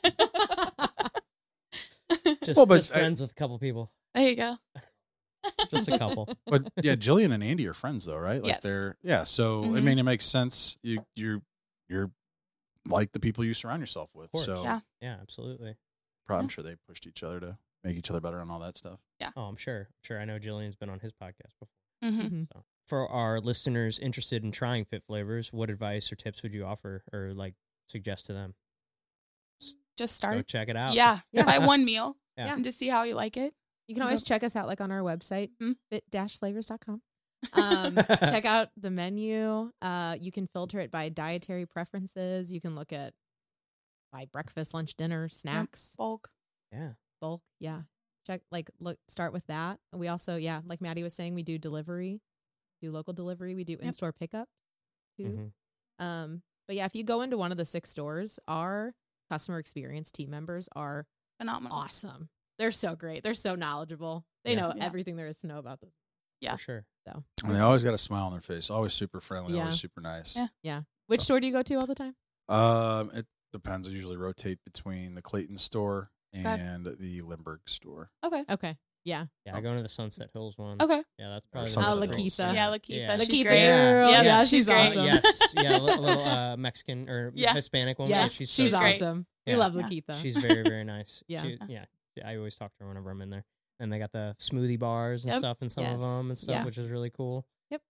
S1: Just,
S2: Well, but
S1: just friends with a couple people.
S4: There you go.
S1: Just a couple.
S2: But yeah, Jillian and Andy are friends though, right? Like
S4: Yes.
S2: so I
S4: Mhm.
S2: mean it makes sense. You're like the people you surround yourself with.
S1: Of course.
S2: So
S4: Yeah.
S1: Yeah, absolutely.
S2: probably I'm sure they pushed each other to make each other better and all that stuff.
S1: Oh, I'm sure. I know Jillian's been on his podcast before.
S4: Mm-hmm.
S1: So, for our listeners interested in trying Fit Flavors, what advice or tips would you offer or like suggest to them?
S4: Just
S1: Go
S4: start.
S1: check it out.
S4: Yeah.
S3: Yeah.
S4: Buy one meal
S1: Yeah.
S4: and just see how you like it.
S3: You can always check us out like on our website,
S4: Mhm.
S3: fit-flavors.com. Check out the menu. You can filter it by dietary preferences. You can look at by breakfast, lunch, dinner, snacks,
S4: Bulk.
S1: Yeah.
S3: bulk. Yeah. Start with that. We also, like Maddie was saying, we do delivery, do local delivery. We do in-store pickups too.
S1: Mhm.
S3: But yeah, if you go into one of the 6 stores, our customer experience team members are
S4: Phenomenal.
S3: awesome. They're so great. They're so knowledgeable. They
S1: Yeah.
S3: know
S4: Yeah.
S3: everything there is to know about this.
S4: Yeah.
S1: For sure.
S2: And they always got a smile on their face. Always super friendly,
S3: Yeah.
S2: always super nice.
S4: Yeah.
S3: Which store do you go to all the time?
S2: It depends. I usually rotate between the Clayton store
S4: Okay.
S2: and the Limburg store.
S4: Okay.
S3: Okay. Yeah.
S1: Yeah, I go into the Sunset Hills one.
S4: Okay.
S1: Yeah, that's probably
S2: Sunset
S3: Oh,
S2: Hills.
S3: Lakeitha.
S4: Yeah, Lakeitha.
S1: Yeah.
S4: She's
S3: Lakeitha
S4: great.
S3: girl.
S4: Yep,
S3: Yeah,
S4: she's
S3: she's
S4: great.
S3: awesome.
S1: Yes. Yeah, a little Mexican or
S4: Yeah.
S1: Hispanic one.
S3: Yes,
S1: Yeah,
S3: she's
S1: so-
S4: great.
S3: awesome.
S1: Yeah.
S3: We love
S4: Yeah.
S3: Lakeitha.
S1: She's very, very nice.
S3: Yeah.
S1: Yeah. I always talk to her whenever I'm in there. and they got the smoothie bars and
S4: Yep.
S1: stuff in some of
S3: Yes.
S1: them and stuff,
S3: Yeah.
S1: which is really cool.
S3: Yep.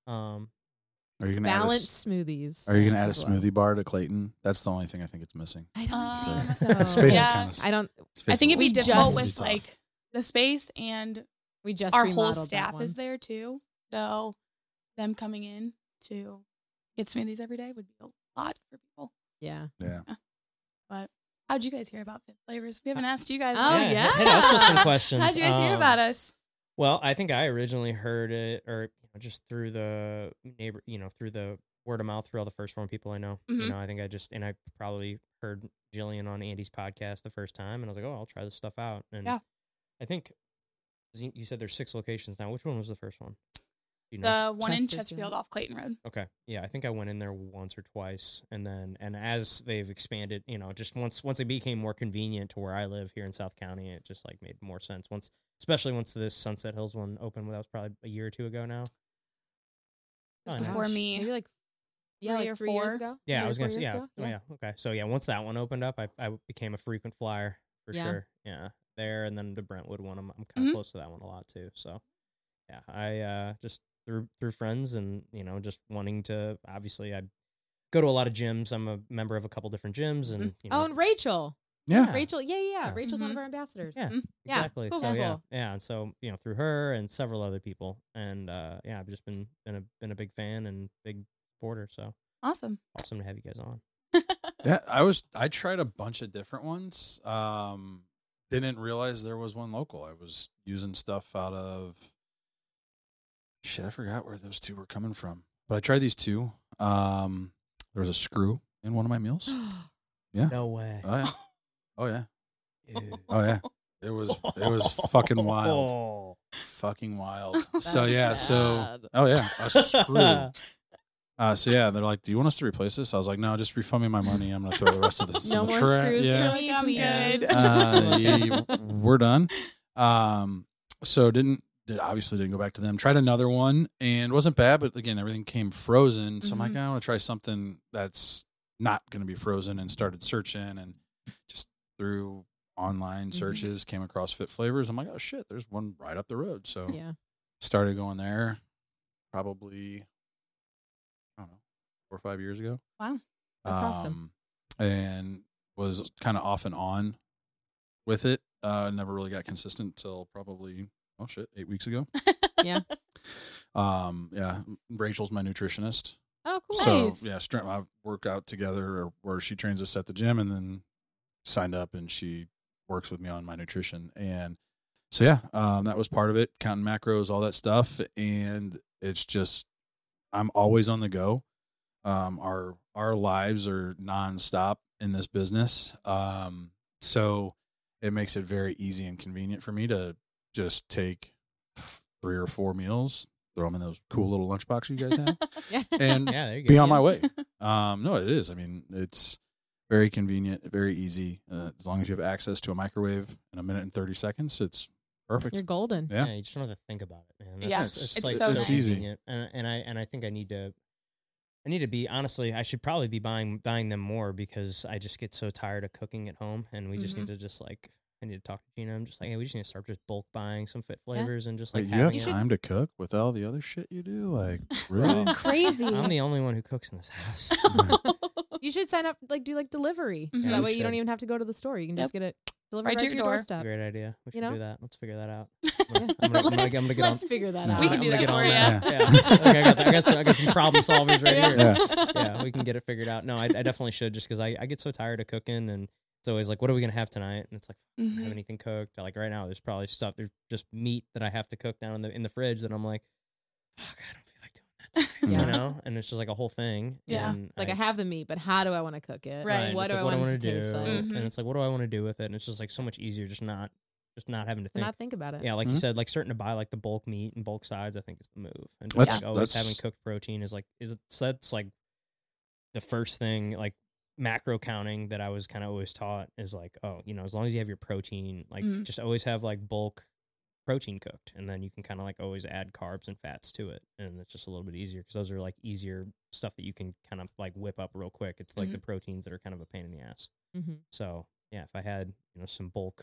S2: Are you gonna add
S3: Balanced smoothies.
S2: Are you gonna add a
S3: as well.
S2: smoothie bar to Clayton? That's the only thing I think it's missing.
S3: I don't
S4: So-
S3: think so.
S2: Space
S4: Yeah.
S2: is kind of.
S3: I don't.
S4: I think it'd be
S3: We
S4: difficult
S3: just-
S4: with like the space, and
S3: We just
S4: our whole
S3: remodeled that
S4: staff
S3: one.
S4: is there too. So them coming in to get smoothies every day would be a lot for people.
S3: Yeah.
S2: Yeah.
S4: But how'd you guys hear about Fit Flavors? We haven't asked you guys.
S3: Oh,
S4: yet.
S3: yeah.
S1: Hit us with some questions.
S4: How'd you guys hear about us?
S1: Well, I think I originally heard it, or just through the through the word of mouth, through all the first one people I know.
S4: Mhm.
S1: I think I probably heard Jillian on Andy's podcast the first time, and I was like, oh, I'll try this stuff out. And
S4: Yeah.
S1: I think you said there's 6 locations now. Which one was the first one? Do you know?
S4: The one in
S3: Chesterfield.
S4: Chesterfield off Clayton Road.
S1: Okay. Yeah, I think I went in there once or twice, and as they've expanded, just once it became more convenient to where I live here in South County, it just like made more sense. Especially once this Sunset Hills one opened, that was probably a year or two ago now.
S4: It was
S1: Oh, no.
S4: before me.
S3: Maybe like
S4: 3 or
S3: 3 years
S4: 4.
S3: ago.
S1: Yeah, I
S3: 3 or
S1: was gonna
S3: 4
S1: say,
S3: years
S1: yeah.
S3: ago?
S1: Oh, yeah. Okay. So yeah, once that one opened up, I became a frequent flyer for
S3: Yeah.
S1: sure. Yeah, there, and then the Brentwood one, I'm kind of
S4: Mhm.
S1: close to that one a lot too. So yeah, I just through friends, and just wanting to, obviously I go to a lot of gyms. I'm a member of a couple different gyms, and
S3: Oh, and Rachel.
S2: Yeah.
S3: Rachel. Yeah.
S1: Yeah.
S3: Rachel's one of
S4: Mhm.
S3: our ambassadors.
S1: Yeah,
S4: Mhm.
S3: Yeah,
S1: exactly.
S3: cool,
S1: So
S3: cool,
S1: yeah,
S3: cool.
S1: yeah. And so through her and several other people, and yeah, I've just been a big fan and big supporter. So
S4: Awesome.
S1: awesome to have you guys on.
S2: Yeah, I tried a bunch of different ones. Didn't realize there was one local. I was using stuff out of shit. I forgot where those two were coming from, but I tried these two. There was a screw in one of my meals.
S1: No way.
S2: Oh yeah, oh yeah,
S1: Dude.
S2: oh yeah. It was fucking wild,
S1: Oh.
S2: fucking wild. So
S3: That's
S2: yeah, so
S3: bad.
S2: oh yeah, a screw. So yeah, they're like, "Do you want us to replace this?" I was like, "No, just refund me my money. I'm gonna throw the rest of this
S3: No
S2: in the
S3: more
S2: trash."
S3: screws
S2: Yeah.
S3: for me,
S4: I'm
S3: please.
S4: good.
S2: Yeah, we're done. So obviously didn't go back to them. Tried another one and it wasn't bad, but again, everything came frozen. So I'm like, I want to try something that's not going to be frozen, and started searching, and just through online searches came across Fit Flavors. I'm like, oh shit, there's one right up the road. So
S3: Yeah.
S2: started going there probably, I don't know, 4 or 5 years ago.
S4: Wow.
S3: That's awesome.
S2: And was kind of off and on with it. Never really got consistent till probably 8 weeks ago.
S3: Yeah.
S2: Yeah. Rachel's my nutritionist.
S3: Oh, cool.
S2: So
S4: Nice.
S2: yeah, I work out together, where she trains us at the gym, and then signed up, and she works with me on my nutrition. And so yeah, that was part of it, counting macros, all that stuff. And it's just, I'm always on the go. Our lives are nonstop in this business. So it makes it very easy and convenient for me to just take 3 or 4 meals, throw them in those cool little lunchboxes you guys have,
S3: Yeah.
S2: and
S1: Yeah, there you go.
S2: be on my way. No, it is. I mean, it's very convenient, very easy. As long as you have access to a microwave in a minute and 30 seconds, it's perfect.
S3: You're golden.
S2: Yeah.
S1: You just don't have to think about it, man.
S4: Yeah,
S1: It's
S4: it's
S1: like
S4: so nice.
S2: easy.
S1: convenient. And I think I need to be, honestly, I should probably be buying them more, because I just get so tired of cooking at home, and we just need to I need to talk to Gina. I'm just like, hey, we just need to start just bulk buying some Fit Flavors and just like
S2: Wait, you have
S1: having it.
S2: time to cook with all the other shit you do? Like, really?
S4: Crazy.
S1: I'm the only one who cooks in this house.
S3: You should sign up, do delivery.
S4: Mhm.
S1: Yeah,
S3: That
S1: we
S3: way you don't
S1: should.
S3: even have to go to the store. You can just get it delivered
S4: Right
S3: right,
S4: to
S3: to
S4: your
S3: your
S4: door.
S3: doorstep.
S1: Great idea. We should
S3: know?
S1: do that. Let's figure that out.
S3: Yeah.
S1: I'm gonna get on.
S3: Let's figure that
S1: No,
S3: out.
S4: We
S1: I'm
S4: can do
S1: gonna
S4: that
S1: get
S4: for
S1: on
S4: you.
S1: that. Yeah. Okay, I got some problem solvers right here.
S2: Yeah.
S1: Yeah, we can get it figured out. No, I definitely should, just because I get so tired of cooking, and it's always like, what are we gonna have tonight? And it's like, I don't have
S4: Mhm.
S1: anything cooked. Like right now, there's probably stuff. There's just meat that I have to cook down in the fridge that I'm like, fuck, I don't feel like doing that today.
S3: Yeah.
S1: You know, and it's just like a whole thing.
S4: Yeah.
S1: And
S3: Like I have the meat, but how do I want to cook it?
S4: Right.
S3: What
S1: it's
S3: do
S1: like,
S3: I want
S1: wanna
S3: it to taste like?
S4: Mhm.
S1: And it's like, what do I want to do with it? And it's just like so much easier, just not having to think.
S3: Not think about it.
S1: Yeah, like you
S2: Mhm.
S1: said, like starting to buy like the bulk meat and bulk sides, I think is the move. And just
S2: That's-
S1: like always
S2: that's-
S1: having cooked protein that's like the first thing, like macro counting that I was kind of always taught is like, oh, as long as you have your protein, like
S4: Mhm.
S1: just always have like bulk protein cooked, and then you can kind of like always add carbs and fats to it, and it's just a little bit easier, because those are like easier stuff that you can kind of like whip up real quick. It's like the proteins that are kind of a pain in the ass.
S3: Mm-hmm.
S1: So yeah, if I had some bulk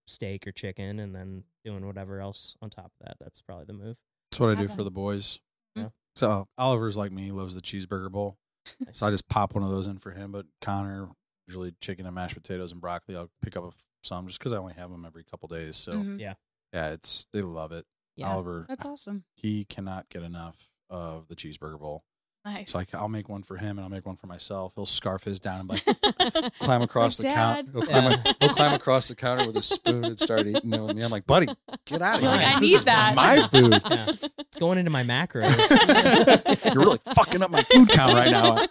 S1: steak or chicken, and then doing whatever else on top of that. That's probably the move.
S2: That's what I do
S4: Love
S2: for
S4: it.
S2: the boys.
S1: Yeah.
S2: So Oliver's like me, he loves the cheeseburger bowl. So I just pop one of those in for him. But Connor, usually chicken and mashed potatoes and broccoli. I'll pick up some just because I only have them every couple days. So
S4: Mhm.
S2: yeah, they love it.
S3: Yeah.
S2: Oliver,
S4: That's awesome.
S2: he cannot get enough of the cheeseburger bowl.
S4: Nice.
S2: So I'll make one for him and I'll make one for myself. He'll scarf his down and like climb across the
S4: Like,
S2: counter.
S4: Dad.
S2: He'll climb across the counter with a spoon and start eating it with me. I'm like, buddy, get out of here.
S1: You're like, I
S2: This
S4: need
S2: is
S4: that.
S2: My food.
S1: Yeah. It's going into my macros.
S2: You're really fucking up my food count right now.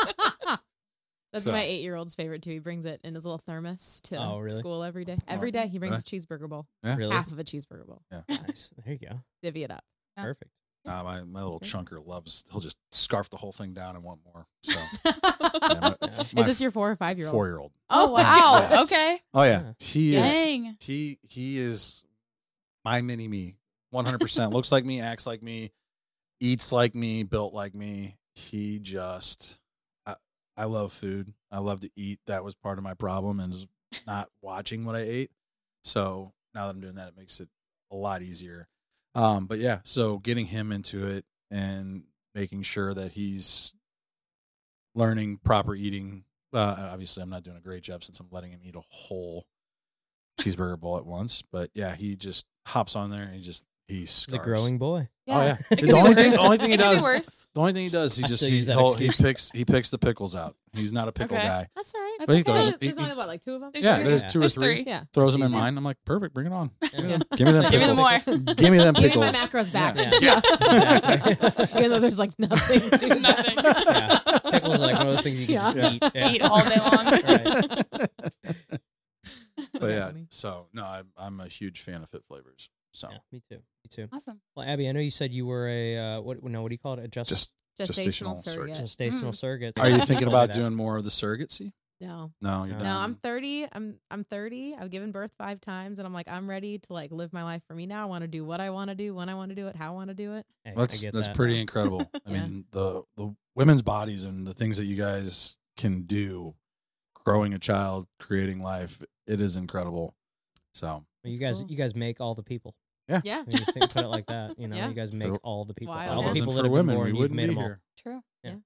S3: That's
S2: So-
S3: my 8-year-old's favorite too. He brings it in his little thermos to
S1: Oh, really?
S3: school every day. Every day he brings a cheeseburger bowl.
S2: Yeah.
S1: Really?
S3: Half of a cheeseburger bowl.
S1: Nice. There you go.
S3: Divvy it up.
S4: Yeah.
S1: Perfect.
S2: My little chunker he'll just scarf the whole thing down and want more. So
S3: Is this your 4 or 5-year-old?
S2: 4-year-old?
S4: Oh wow.
S2: Yes.
S4: Okay.
S2: Oh yeah,
S1: Yeah.
S2: he is.
S4: Dang.
S2: He is my mini me. 100% looks like me, acts like me, eats like me, built like me. He just I love food. I love to eat. That was part of my problem and is not watching what I ate. So now that I'm doing that, it makes it a lot easier. But yeah, so getting him into it and making sure that he's learning proper eating. Obviously, I'm not doing a great job since I'm letting him eat a whole cheeseburger bowl at once. But yeah, he just hops on there and he
S1: He's a
S2: scarfs.
S1: growing boy.
S2: Oh yeah.
S4: It could
S2: The
S4: be
S2: only
S4: worse.
S2: thing he
S4: It could be
S2: does.
S4: worse.
S2: The only thing he does, he
S1: I
S2: just
S1: still
S2: he,
S1: use that
S2: he'll- he
S1: excuse.
S2: picks the pickles out. He's not a pickle
S4: Okay.
S2: guy.
S3: That's all right.
S4: That's
S2: But he
S4: okay.
S2: throws
S3: There's,
S2: it. he-
S3: there's only what, like 2 of them?
S4: There's
S2: yeah,
S4: three.
S2: there's
S1: Yeah.
S2: 2 or
S4: There's
S2: 3.
S4: 3.
S3: Yeah.
S2: Throws them in
S3: Easy.
S2: mine. I'm like, perfect, bring it on.
S1: Yeah.
S2: Give me them pickles.
S4: Give me the more.
S2: Give me them
S3: Give me my
S2: pickles.
S3: macros back.
S1: Yeah.
S3: Yeah. Even though there's like nothing to that.
S4: Nothing.
S1: Yeah. Pickles are like one of those things you can
S3: Yeah.
S1: just eat. Yeah.
S4: Eat all day long.
S1: Right.
S2: But
S3: That's
S2: yeah,
S3: funny.
S2: so no, I'm a huge fan of Fit Flavors. So
S1: Yeah, me too. Me too.
S4: Awesome.
S1: Well, Abby, I know you said you were a what do you call it? A
S2: just
S3: Gestational
S2: Gestational
S3: surrogate.
S1: gestational
S4: Mm.
S1: surrogate.
S2: are you
S1: Tell
S2: thinking
S1: me
S2: about
S1: that.
S2: doing more of the surrogacy?
S3: No.
S2: No, you're
S1: No.
S2: done.
S3: No, I'm 30. I'm 30. I've given birth 5 times and I'm like, I'm ready to like live my life for me now. I want to do what I want to do, when I want to do it, how I want to do it.
S1: Hey, I
S2: That's
S1: get
S2: that's
S1: that.
S2: pretty incredible. I
S3: Yeah.
S2: mean, the women's bodies and the things that you guys can do, growing a child, creating life, it is incredible. So
S1: Well, you
S3: That's
S1: guys,
S3: cool.
S1: you guys make all the people.
S3: Yeah.
S1: When you think, put it like that, you know,
S3: Yeah.
S1: you guys make
S2: If
S1: all the people.
S3: Wild.
S1: All
S2: if it
S1: the
S2: wasn't
S1: people
S2: for
S1: that have been
S2: women,
S1: born,
S2: we
S1: you've
S2: wouldn't
S1: made
S2: be
S1: them all.
S2: here.
S4: True.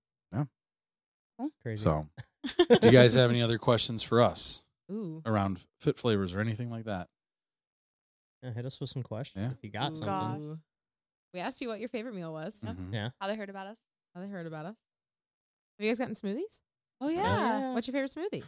S1: Crazy.
S2: So, do you guys have any other questions for us
S3: Ooh.
S2: around Fit Flavors or anything like that?
S1: Yeah, hit us with some questions
S2: Yeah.
S1: if you got
S3: Ooh.
S1: something.
S4: Gosh.
S3: We asked you what your favorite meal was.
S4: Yep.
S2: Mhm.
S1: Yeah.
S4: How they heard about us.
S3: How they heard about us. Have you guys gotten smoothies?
S4: Oh yeah.
S1: Yeah.
S3: What's your favorite smoothie?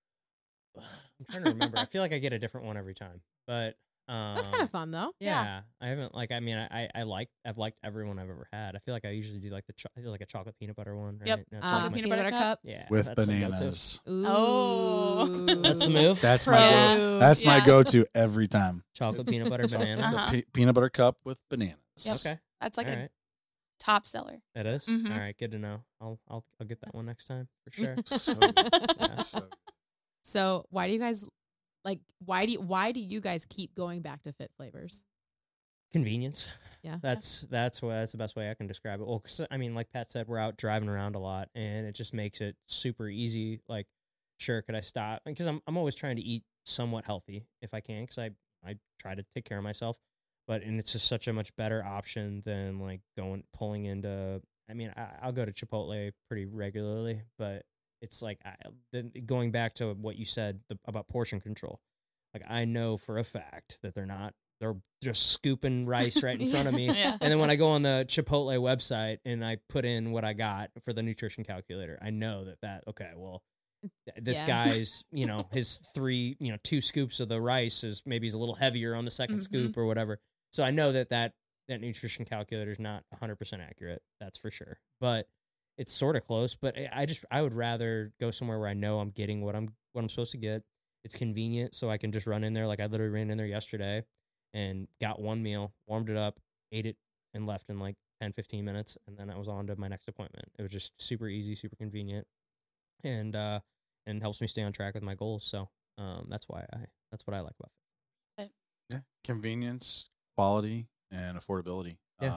S1: I'm trying to remember. I feel like I get a different one every time, but
S3: That's kind of fun though.
S1: Yeah, I haven't like. I mean, I've liked everyone I've ever had. I feel like I usually do like I do like a chocolate peanut butter one. Right?
S4: Yep.
S1: No,
S4: Chocolate
S1: chocolate
S4: peanut butter cup.
S1: Yeah,
S2: With
S1: that's the go-to.
S2: bananas.
S3: Ooh.
S4: Oh.
S1: That's the move.
S2: That's
S3: Pro.
S2: my
S4: Yeah.
S2: go. That's my
S4: Yeah.
S2: go-to every time.
S1: Chocolate peanut butter banana.
S2: It's a
S4: Uh-huh.
S2: peanut butter cup with bananas.
S4: Yep.
S1: Okay,
S4: That's like
S1: all
S4: a
S1: right.
S4: top seller.
S1: It is?
S4: Mhm.
S1: All right, good to know. I'll get that one next time for sure.
S2: So good.
S1: Yeah.
S2: So good.
S3: So why do you guys why do you guys keep going back to Fit Flavors?
S1: Convenience.
S3: Yeah.
S1: That's the best way I can describe it. Well, 'cause, I mean, like Pat said, we're out driving around a lot, and it just makes it super easy. Like, sure, could I stop? Because I'm always trying to eat somewhat healthy if I can, because I try to take care of myself. And it's just such a much better option than like pulling into. I mean, I'll go to Chipotle pretty regularly, but it's like going back to what you said about portion control. Like, I know for a fact that they're just scooping rice right in front of me.
S4: Yeah.
S1: And then when I go on the Chipotle website and I put in what I got for the nutrition calculator, I know okay, well, this
S3: Yeah.
S1: guy's, his 2 scoops of the rice he's a little heavier on the 2nd
S4: Mhm.
S1: scoop or whatever. So I know that nutrition calculator is not 100% accurate. That's for sure. But it's sort of close. But I would rather go somewhere where I know I'm getting what I'm supposed to get. It's convenient, so I can just run in there. Like, I literally ran in there yesterday and got one meal, warmed it up, ate it, and left in like 10, 15 minutes. And then I was on to my next appointment. It was just super easy, super convenient, and helps me stay on track with my goals. So that's what I like about it.
S2: Yeah. Convenience, quality, and affordability.
S1: Yeah.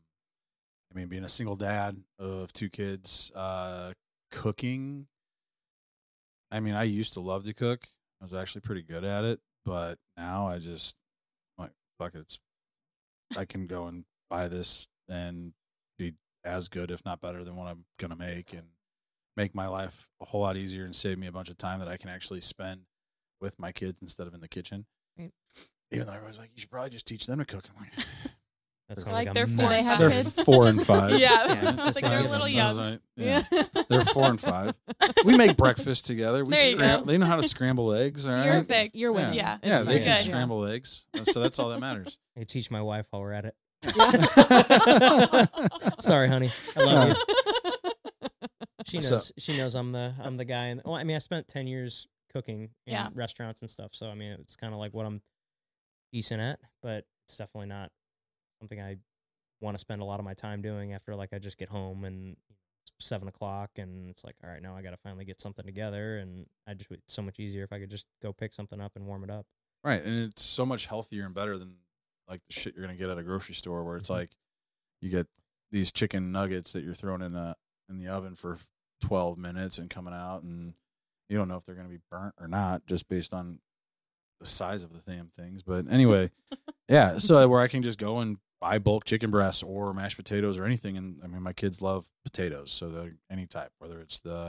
S2: I mean, being a single dad of 2 kids, cooking. I mean, I used to love to cook. I was actually pretty good at it, but now I just like fuck it. I can go and buy this and be as good, if not better, than what I'm gonna make, and make my life a whole lot easier and save me a bunch of time that I can actually spend with my kids instead of in the kitchen.
S3: Right.
S2: Even though everyone's like, you should probably just teach them to cook. I'm like,
S1: That sounds
S4: Like
S1: like
S4: they're
S1: a
S4: four.
S3: Do they
S1: mess.
S3: have
S2: they're
S3: kids?
S2: 4 and 5.
S4: Yeah,
S1: Yeah,
S4: it's
S1: it's
S4: like
S1: like
S4: they're a
S1: I
S4: little
S2: I was
S4: young.
S2: like, yeah. They're 4 and 5. We make breakfast together.
S4: There you go.
S2: They know how to scramble eggs. All right.
S4: Perfect.
S3: You're winning.
S4: Yeah.
S2: Yeah,
S3: It's
S2: they
S3: fine.
S2: can
S4: good.
S2: scramble eggs. So that's all that matters.
S1: I could teach my wife while we're at it.
S3: Yeah.
S1: Sorry, honey. I love you. She
S2: So-
S1: knows. She knows I'm the guy. And well, I mean, I spent 10 years cooking in
S4: Yeah.
S1: restaurants and stuff. So I mean, it's kind of like what I'm decent at, but it's definitely not something I want to spend a lot of my time doing after like I just get home and it's 7:00 and it's like, all right, now I got to finally get something together. And it's so much easier if I could just go pick something up and warm it up.
S2: Right, and it's so much healthier and better than like the shit you're gonna get at a grocery store, where it's like you get these chicken nuggets that you're throwing in the oven for 12 minutes and coming out, and you don't know if they're gonna be burnt or not just based on the size of the damn things. But anyway, yeah, so where I can just go and buy bulk chicken breasts or mashed potatoes or anything, and I mean my kids love potatoes, so they're any type, whether it's the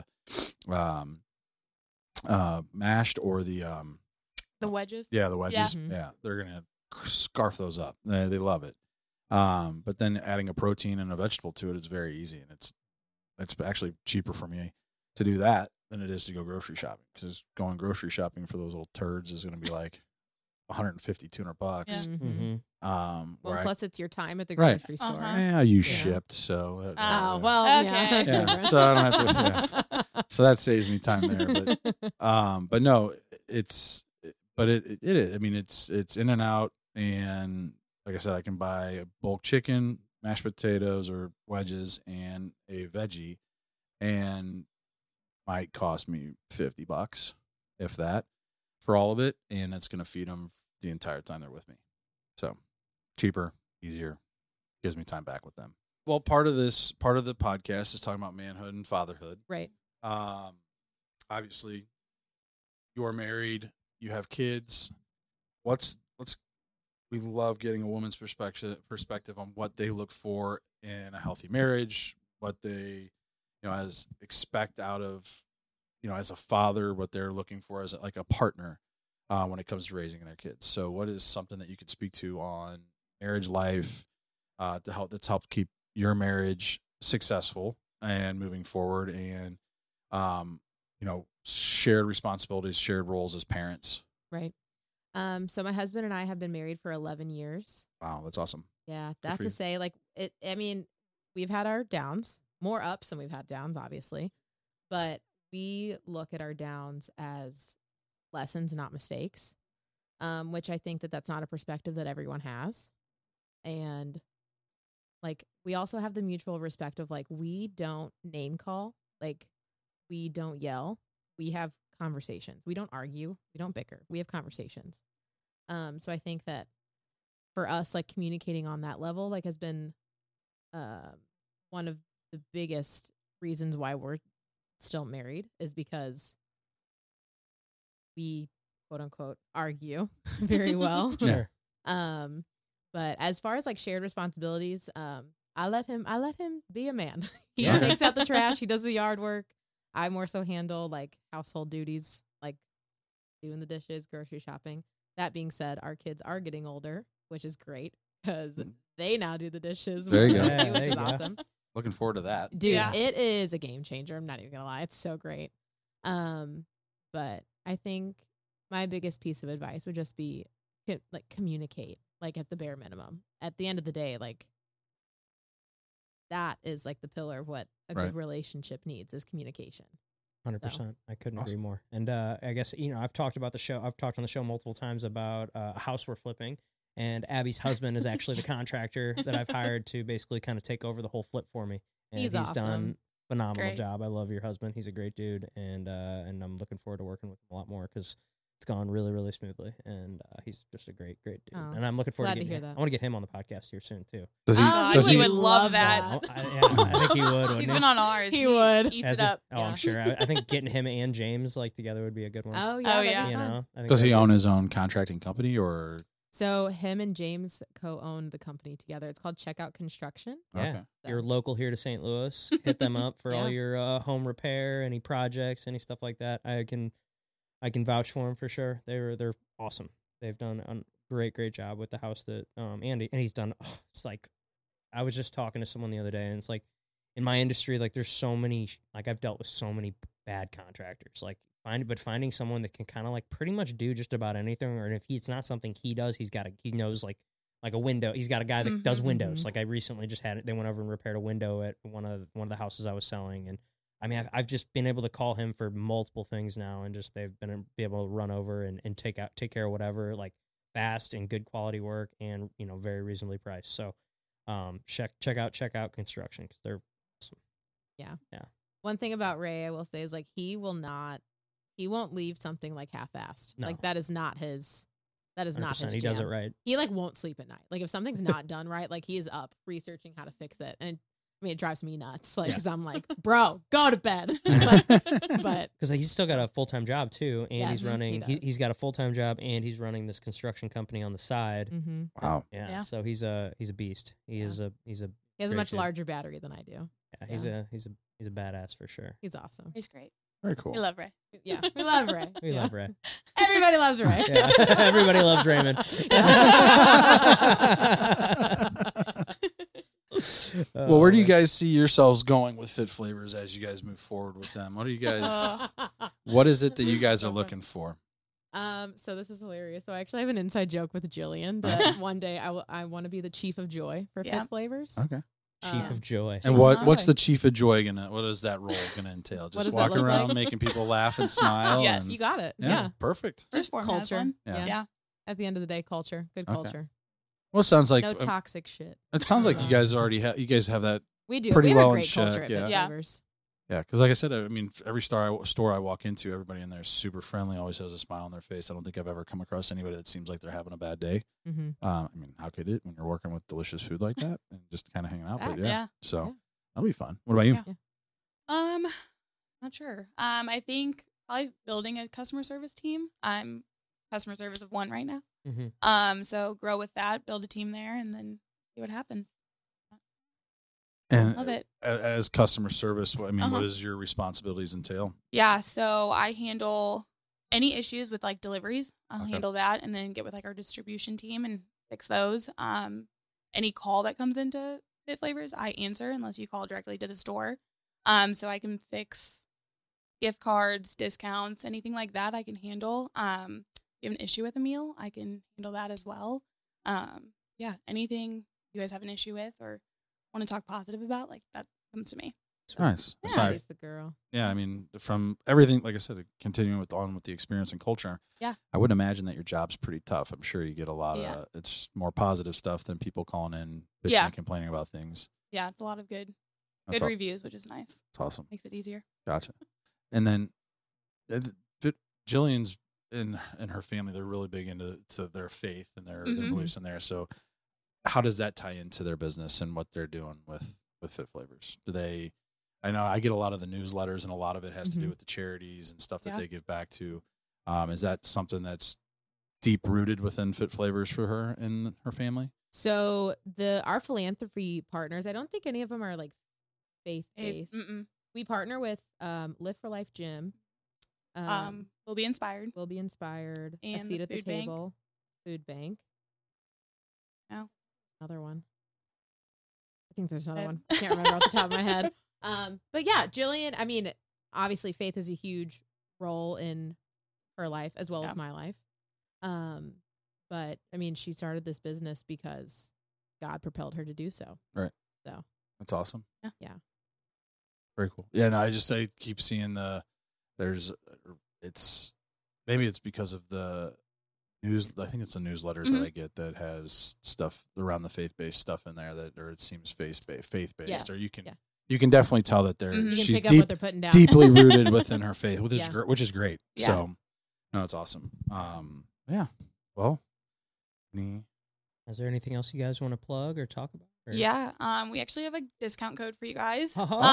S2: mashed or
S4: The wedges.
S2: yeah, the wedges.
S3: Mhm.
S2: Yeah, they're gonna scarf those up. They love it. But then adding a protein and a vegetable to it is very easy, and it's actually cheaper for me to do that than it is to go grocery shopping, because going grocery shopping for those little turds is going to be like $150, $200.
S4: Yeah.
S3: Mhm.
S2: Where
S3: Well,
S2: I-
S3: plus it's your time at the
S2: Right.
S3: grocery store.
S4: Uh-huh.
S2: yeah, you
S3: Yeah.
S2: shipped, so
S3: Oh, well,
S4: Okay.
S3: yeah. that's
S2: Yeah,
S3: different.
S2: so I don't have to. So that saves me time there, but no, it is. I mean, it's in and out, and like I said, I can buy a bulk chicken, mashed potatoes or wedges, and a veggie, and might cost me $50, if that, for all of it, and that's going to feed them the entire time they're with me. So cheaper, easier, gives me time back with them. Well, part of the podcast is talking about manhood and fatherhood.
S3: Right.
S2: Obviously, you are married, you have kids. We love getting a woman's perspective on what they look for in a healthy marriage, what they, as expect out of, as a father, what they're looking for as like a partner when it comes to raising their kids. So, what is something that you could speak to on marriage life that's helped keep your marriage successful and moving forward, and shared responsibilities, shared roles as parents?
S3: Right. So my husband and I have been married for 11 years.
S2: Wow, that's awesome.
S3: Yeah.
S2: for
S3: That
S2: you.
S3: to say, like, we've had our downs, more ups than we've had downs, obviously. But we look at our downs as lessons, not mistakes, which I think that's not a perspective that everyone has. And, like, we also have the mutual respect of, like, we don't name call. Like, we don't yell. We have conversations. We don't argue. We don't bicker. We have conversations. So I think that for us, like, communicating on that level, like, has been one of the biggest reasons why we're still married, is because we, quote unquote, argue very well.
S1: Sure.
S3: But as far as like shared responsibilities, I let him be a man. He
S1: Yeah.
S3: takes out the trash. He does the yard work. I more so handle like household duties, like doing the dishes, grocery shopping. That being said, our kids are getting older, which is great because they now do the dishes,
S2: There you go.
S1: Yeah,
S3: which
S1: there
S3: is
S1: you go.
S3: awesome.
S2: Looking forward to that.
S3: Dude,
S4: Yeah.
S3: it is a game changer. I'm not even gonna lie. It's so great. But I think my biggest piece of advice would just be like communicate, like at the bare minimum. At the end of the day, like that is like the pillar of what a
S2: Right.
S3: good relationship needs is communication.
S1: 100%. I couldn't
S2: Awesome.
S1: agree more. And I guess, I've talked on the show multiple times about a house we're flipping. And Abby's husband is actually the contractor that I've hired to basically kind of take over the whole flip for me. And
S3: He's
S1: done
S3: awesome.
S1: a phenomenal
S4: Great.
S1: job. I love your husband. He's a great dude. And I'm looking forward to working with him a lot more because it's gone really, really smoothly, and he's just a great dude.
S3: Oh,
S1: and I'm looking forward
S3: glad
S1: to
S3: to
S1: getting
S3: hear
S1: him.
S3: that.
S1: I want to get him on the podcast here soon too.
S2: Does he?
S3: Oh,
S2: does
S4: he
S2: he?
S4: would love that.
S1: I think he would.
S4: He's
S1: wouldn't
S4: been on ours.
S3: He would.
S4: Eats
S1: Has
S4: it
S1: he?
S4: up.
S1: Oh, I'm sure. I think getting him and James like together would be a good one.
S3: Oh, yeah.
S4: Oh,
S3: that'd
S4: yeah.
S3: be
S1: You
S3: fun.
S1: know, I think
S2: Does he
S1: that'd be-
S2: own his own contracting company or?
S3: So him and James co-own the company together. It's called Checkout Construction.
S1: Yeah,
S2: Okay.
S1: you're local here to St. Louis. Hit them up for all
S3: Yeah.
S1: your home repair, any projects, any stuff like that. I can vouch for them for sure. They're awesome. They've done a great job with the house that Andy, and he's done. Oh, it's like I was just talking to someone the other day, and it's like in my industry, like there's so many. Like I've dealt with so many bad contractors. Like finding someone that can kind of like pretty much do just about anything, or if it's not something he does, he knows like a window. He's got a guy that does windows. Like I recently just had it. They went over and repaired a window at one of the houses I was selling, and I mean I've just been able to call him for multiple things now, and just they've been able to run over and take care of whatever, like fast and good quality work, and very reasonably priced. So check out Construction because they're awesome.
S3: One thing about Ray I will say is like he won't leave something like half-assed.
S1: No.
S3: Like that is not his
S1: 100%. He
S3: jam.
S1: does it right.
S3: He like won't sleep at night. Like if something's not done right, like he is up researching how to fix it. And I mean, it drives me nuts. Like, cause I'm like, bro, go to bed. but
S1: Because he's still got a full-time job too, and
S3: Yes,
S1: he's running.
S3: he does.
S1: He's got a full-time job, and he's running this construction company on the side.
S3: mm-hmm.
S2: Wow.
S1: Yeah,
S4: Yeah.
S1: so he's a beast. He is a
S3: he has a
S1: Great
S3: much
S1: dude.
S3: larger battery than I do.
S1: he's a badass for sure.
S3: He's awesome.
S4: He's great.
S2: Very cool.
S4: We love Ray.
S3: Yeah, we love Ray.
S1: We
S3: Yeah.
S1: love Ray.
S3: Everybody loves Ray.
S1: Yeah. Everybody loves Raymond.
S2: Well, where do you guys see yourselves going with Fit Flavors as you guys move forward with them? What do you guys? What is it that you guys are looking for?
S3: So this is hilarious. So I actually have an inside joke with Jillian that one day I want to be the chief of joy for
S4: Yeah.
S3: Fit Flavors.
S2: Okay.
S1: Chief of Joy?
S2: And what's the chief of joy gonna? What is that role gonna entail?
S3: What
S2: Just
S3: does that
S2: walking
S3: look
S2: around
S3: like?
S2: making people laugh and smile.
S4: Yes.
S2: and-
S3: You got it.
S2: yeah,
S3: Yeah.
S2: perfect.
S4: First form has
S3: culture.
S4: one.
S2: Yeah.
S4: Yeah.
S3: At the end of the day, culture. Good
S2: Okay.
S3: culture.
S2: Well, it sounds like
S3: No toxic shit.
S2: it sounds like you guys already have. You guys have that.
S3: We do.
S2: Pretty
S3: we have
S2: well
S3: a
S2: in
S3: great culture
S2: check,
S3: at
S2: yeah.
S3: Fit
S4: Yeah.
S3: Flavors.
S2: Yeah, because like I said, I mean, every store I walk into, everybody in there is super friendly. Always has a smile on their face. I don't think I've ever come across anybody that seems like they're having a bad day.
S3: Mm-hmm.
S2: I mean, how could it when you're working with delicious food like that and just kind of hanging out? But
S3: Facts.
S2: yeah,
S4: Yeah.
S2: so
S3: Yeah.
S2: that'll be fun. What about you?
S4: Yeah. Not sure. I think probably building a customer service team. I'm customer service of one right now.
S1: Mhm.
S4: So grow with that, build a team there, and then see what happens.
S2: And
S4: Love it.
S2: as customer service, I mean, what
S4: Uh-huh.
S2: does your responsibilities entail?
S4: Yeah, so I handle any issues with like deliveries. I'll
S2: Okay.
S4: handle that and then get with like our distribution team and fix those. Any call that comes into Fit Flavors, I answer unless you call directly to the store. So I can fix gift cards, discounts, anything like that I can handle. If you have an issue with a meal, I can handle that as well. Yeah, anything you guys have an issue with or want to talk positive about, like that comes to me.
S2: Nice.
S4: Yeah.
S2: Aside-
S3: She's the girl.
S2: yeah, I mean, from everything, like I said, continuing with the experience and culture.
S4: Yeah.
S2: I would imagine that your job's pretty tough. I'm sure you get a lot
S4: Yeah.
S2: of. It's more positive stuff than people calling in, bitching
S4: Yeah.
S2: and complaining about things.
S4: Yeah, it's a lot of good
S2: That's
S4: reviews, which is nice.
S2: That's awesome.
S4: Makes it easier.
S2: Gotcha. And then Jillian's and her family, they're really big into their faith and their
S4: Mhm.
S2: beliefs in there. So how does that tie into their business and what they're doing with Fit Flavors? Do they? I know I get a lot of the newsletters, and a lot of it has to do
S3: Mhm.
S2: with the charities and stuff that
S4: Yeah.
S2: they give back to. Is that something that's deep rooted within Fit Flavors for her and her family?
S3: So our philanthropy partners, I don't think any of them are like faith based.
S4: Mm-mm.
S3: We partner with Live for Life Gym.
S4: We'll be inspired.
S3: Will Be Inspired.
S4: And
S3: A Seat
S4: the
S3: at the
S4: Food Bank.
S3: Table. Food Bank.
S4: No.
S3: Another one. I think there's another
S4: Okay.
S3: one. I can't remember off the top of my head. But yeah, Jillian, I mean, obviously faith is a huge role in her life as well
S4: Yeah.
S3: as my life. But I mean, she started this business because God propelled her to do so.
S2: That's awesome.
S4: Yeah.
S3: Yeah.
S2: Very cool. Yeah, no, I keep seeing maybe it's because of the news. I think it's the newsletters that I get that has stuff around the faith-based stuff in there or it seems faith-based,
S3: Yes.
S2: or you can
S3: Yeah.
S2: definitely tell that
S4: Mhm.
S3: You can
S2: she's
S3: pick up what they're putting down.
S2: deeply rooted within her faith, which is
S3: Yeah.
S2: which is great.
S4: Yeah.
S2: So, No, it's awesome. Yeah. Well,
S1: Is there anything else you guys want to plug or talk about? Or?
S4: Yeah, we actually have a discount code for you guys.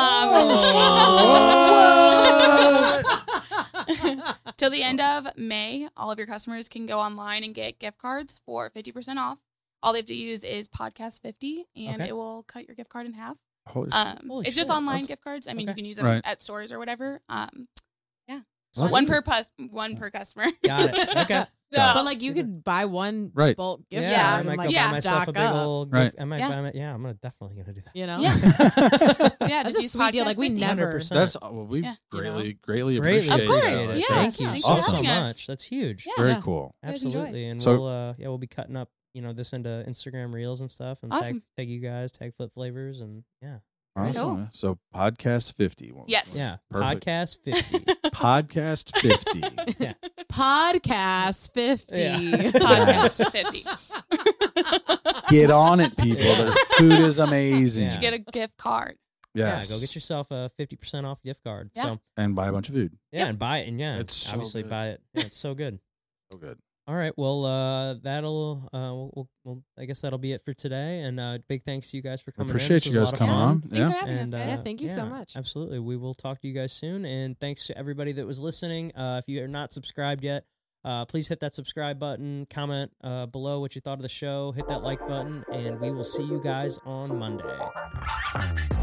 S4: Till the end of May, all of your customers can go online and get gift cards for 50% off. All they have to use is podcast50, and it will cut your gift card in half.
S2: Holy
S4: it's just online gift cards. I mean, you can use them at stores or whatever. Yeah,
S2: Okay.
S4: one per customer.
S1: Got it. Okay.
S3: But like you could buy one bulk gift
S1: Yeah,
S3: card
S1: I
S3: and
S1: might
S3: like
S1: go buy myself
S3: stock
S1: a big
S3: up.
S1: old gift. I might buy my, I'm definitely gonna do that.
S3: You know?
S4: Yeah.
S3: That's
S4: just
S3: a
S4: use
S3: sweet deal. Like we
S4: 50.
S3: never
S1: 100%.
S2: That's we greatly appreciate
S4: Of course,
S2: it.
S4: yeah.
S1: Thank you
S4: Thanks
S1: so
S4: for having us.
S1: much. That's huge.
S4: Yeah.
S2: Very cool.
S4: You guys enjoy.
S1: Absolutely, and
S2: So-
S1: we'll be cutting up this into Instagram Reels and stuff, and
S4: Awesome.
S1: tag you guys, tag Flip Flavors, and
S2: Awesome.
S4: Cool.
S2: So podcast 50.
S4: Yes.
S1: yeah,
S2: Perfect.
S1: podcast 50.
S2: Podcast 50.
S3: Podcast 50.
S4: Podcast 50.
S2: Get on it, people. Their food is amazing.
S1: Yeah.
S4: You get a gift card.
S2: Yes.
S1: Yeah, go get yourself a 50% off gift card.
S4: Yeah.
S1: So
S2: And buy a bunch of food.
S1: and buy it, and
S2: It's so
S1: obviously
S2: good.
S1: buy it. Yeah, it's so good.
S2: So good.
S1: All right, well, that'll we'll I guess that'll be it for today. And big thanks to you guys for coming.
S2: Appreciate
S1: in.
S2: you
S1: This
S2: guys
S1: was a lot of
S2: coming
S1: fun.
S2: on.
S4: Thanks for
S2: Yeah.
S4: having us,
S1: And
S4: guys.
S3: Yeah, thank you so
S1: yeah,
S3: much.
S1: Absolutely, we will talk to you guys soon. And thanks to everybody that was listening. If you are not subscribed yet, please hit that subscribe button. Comment below what you thought of the show. Hit that like button, and we will see you guys on Monday.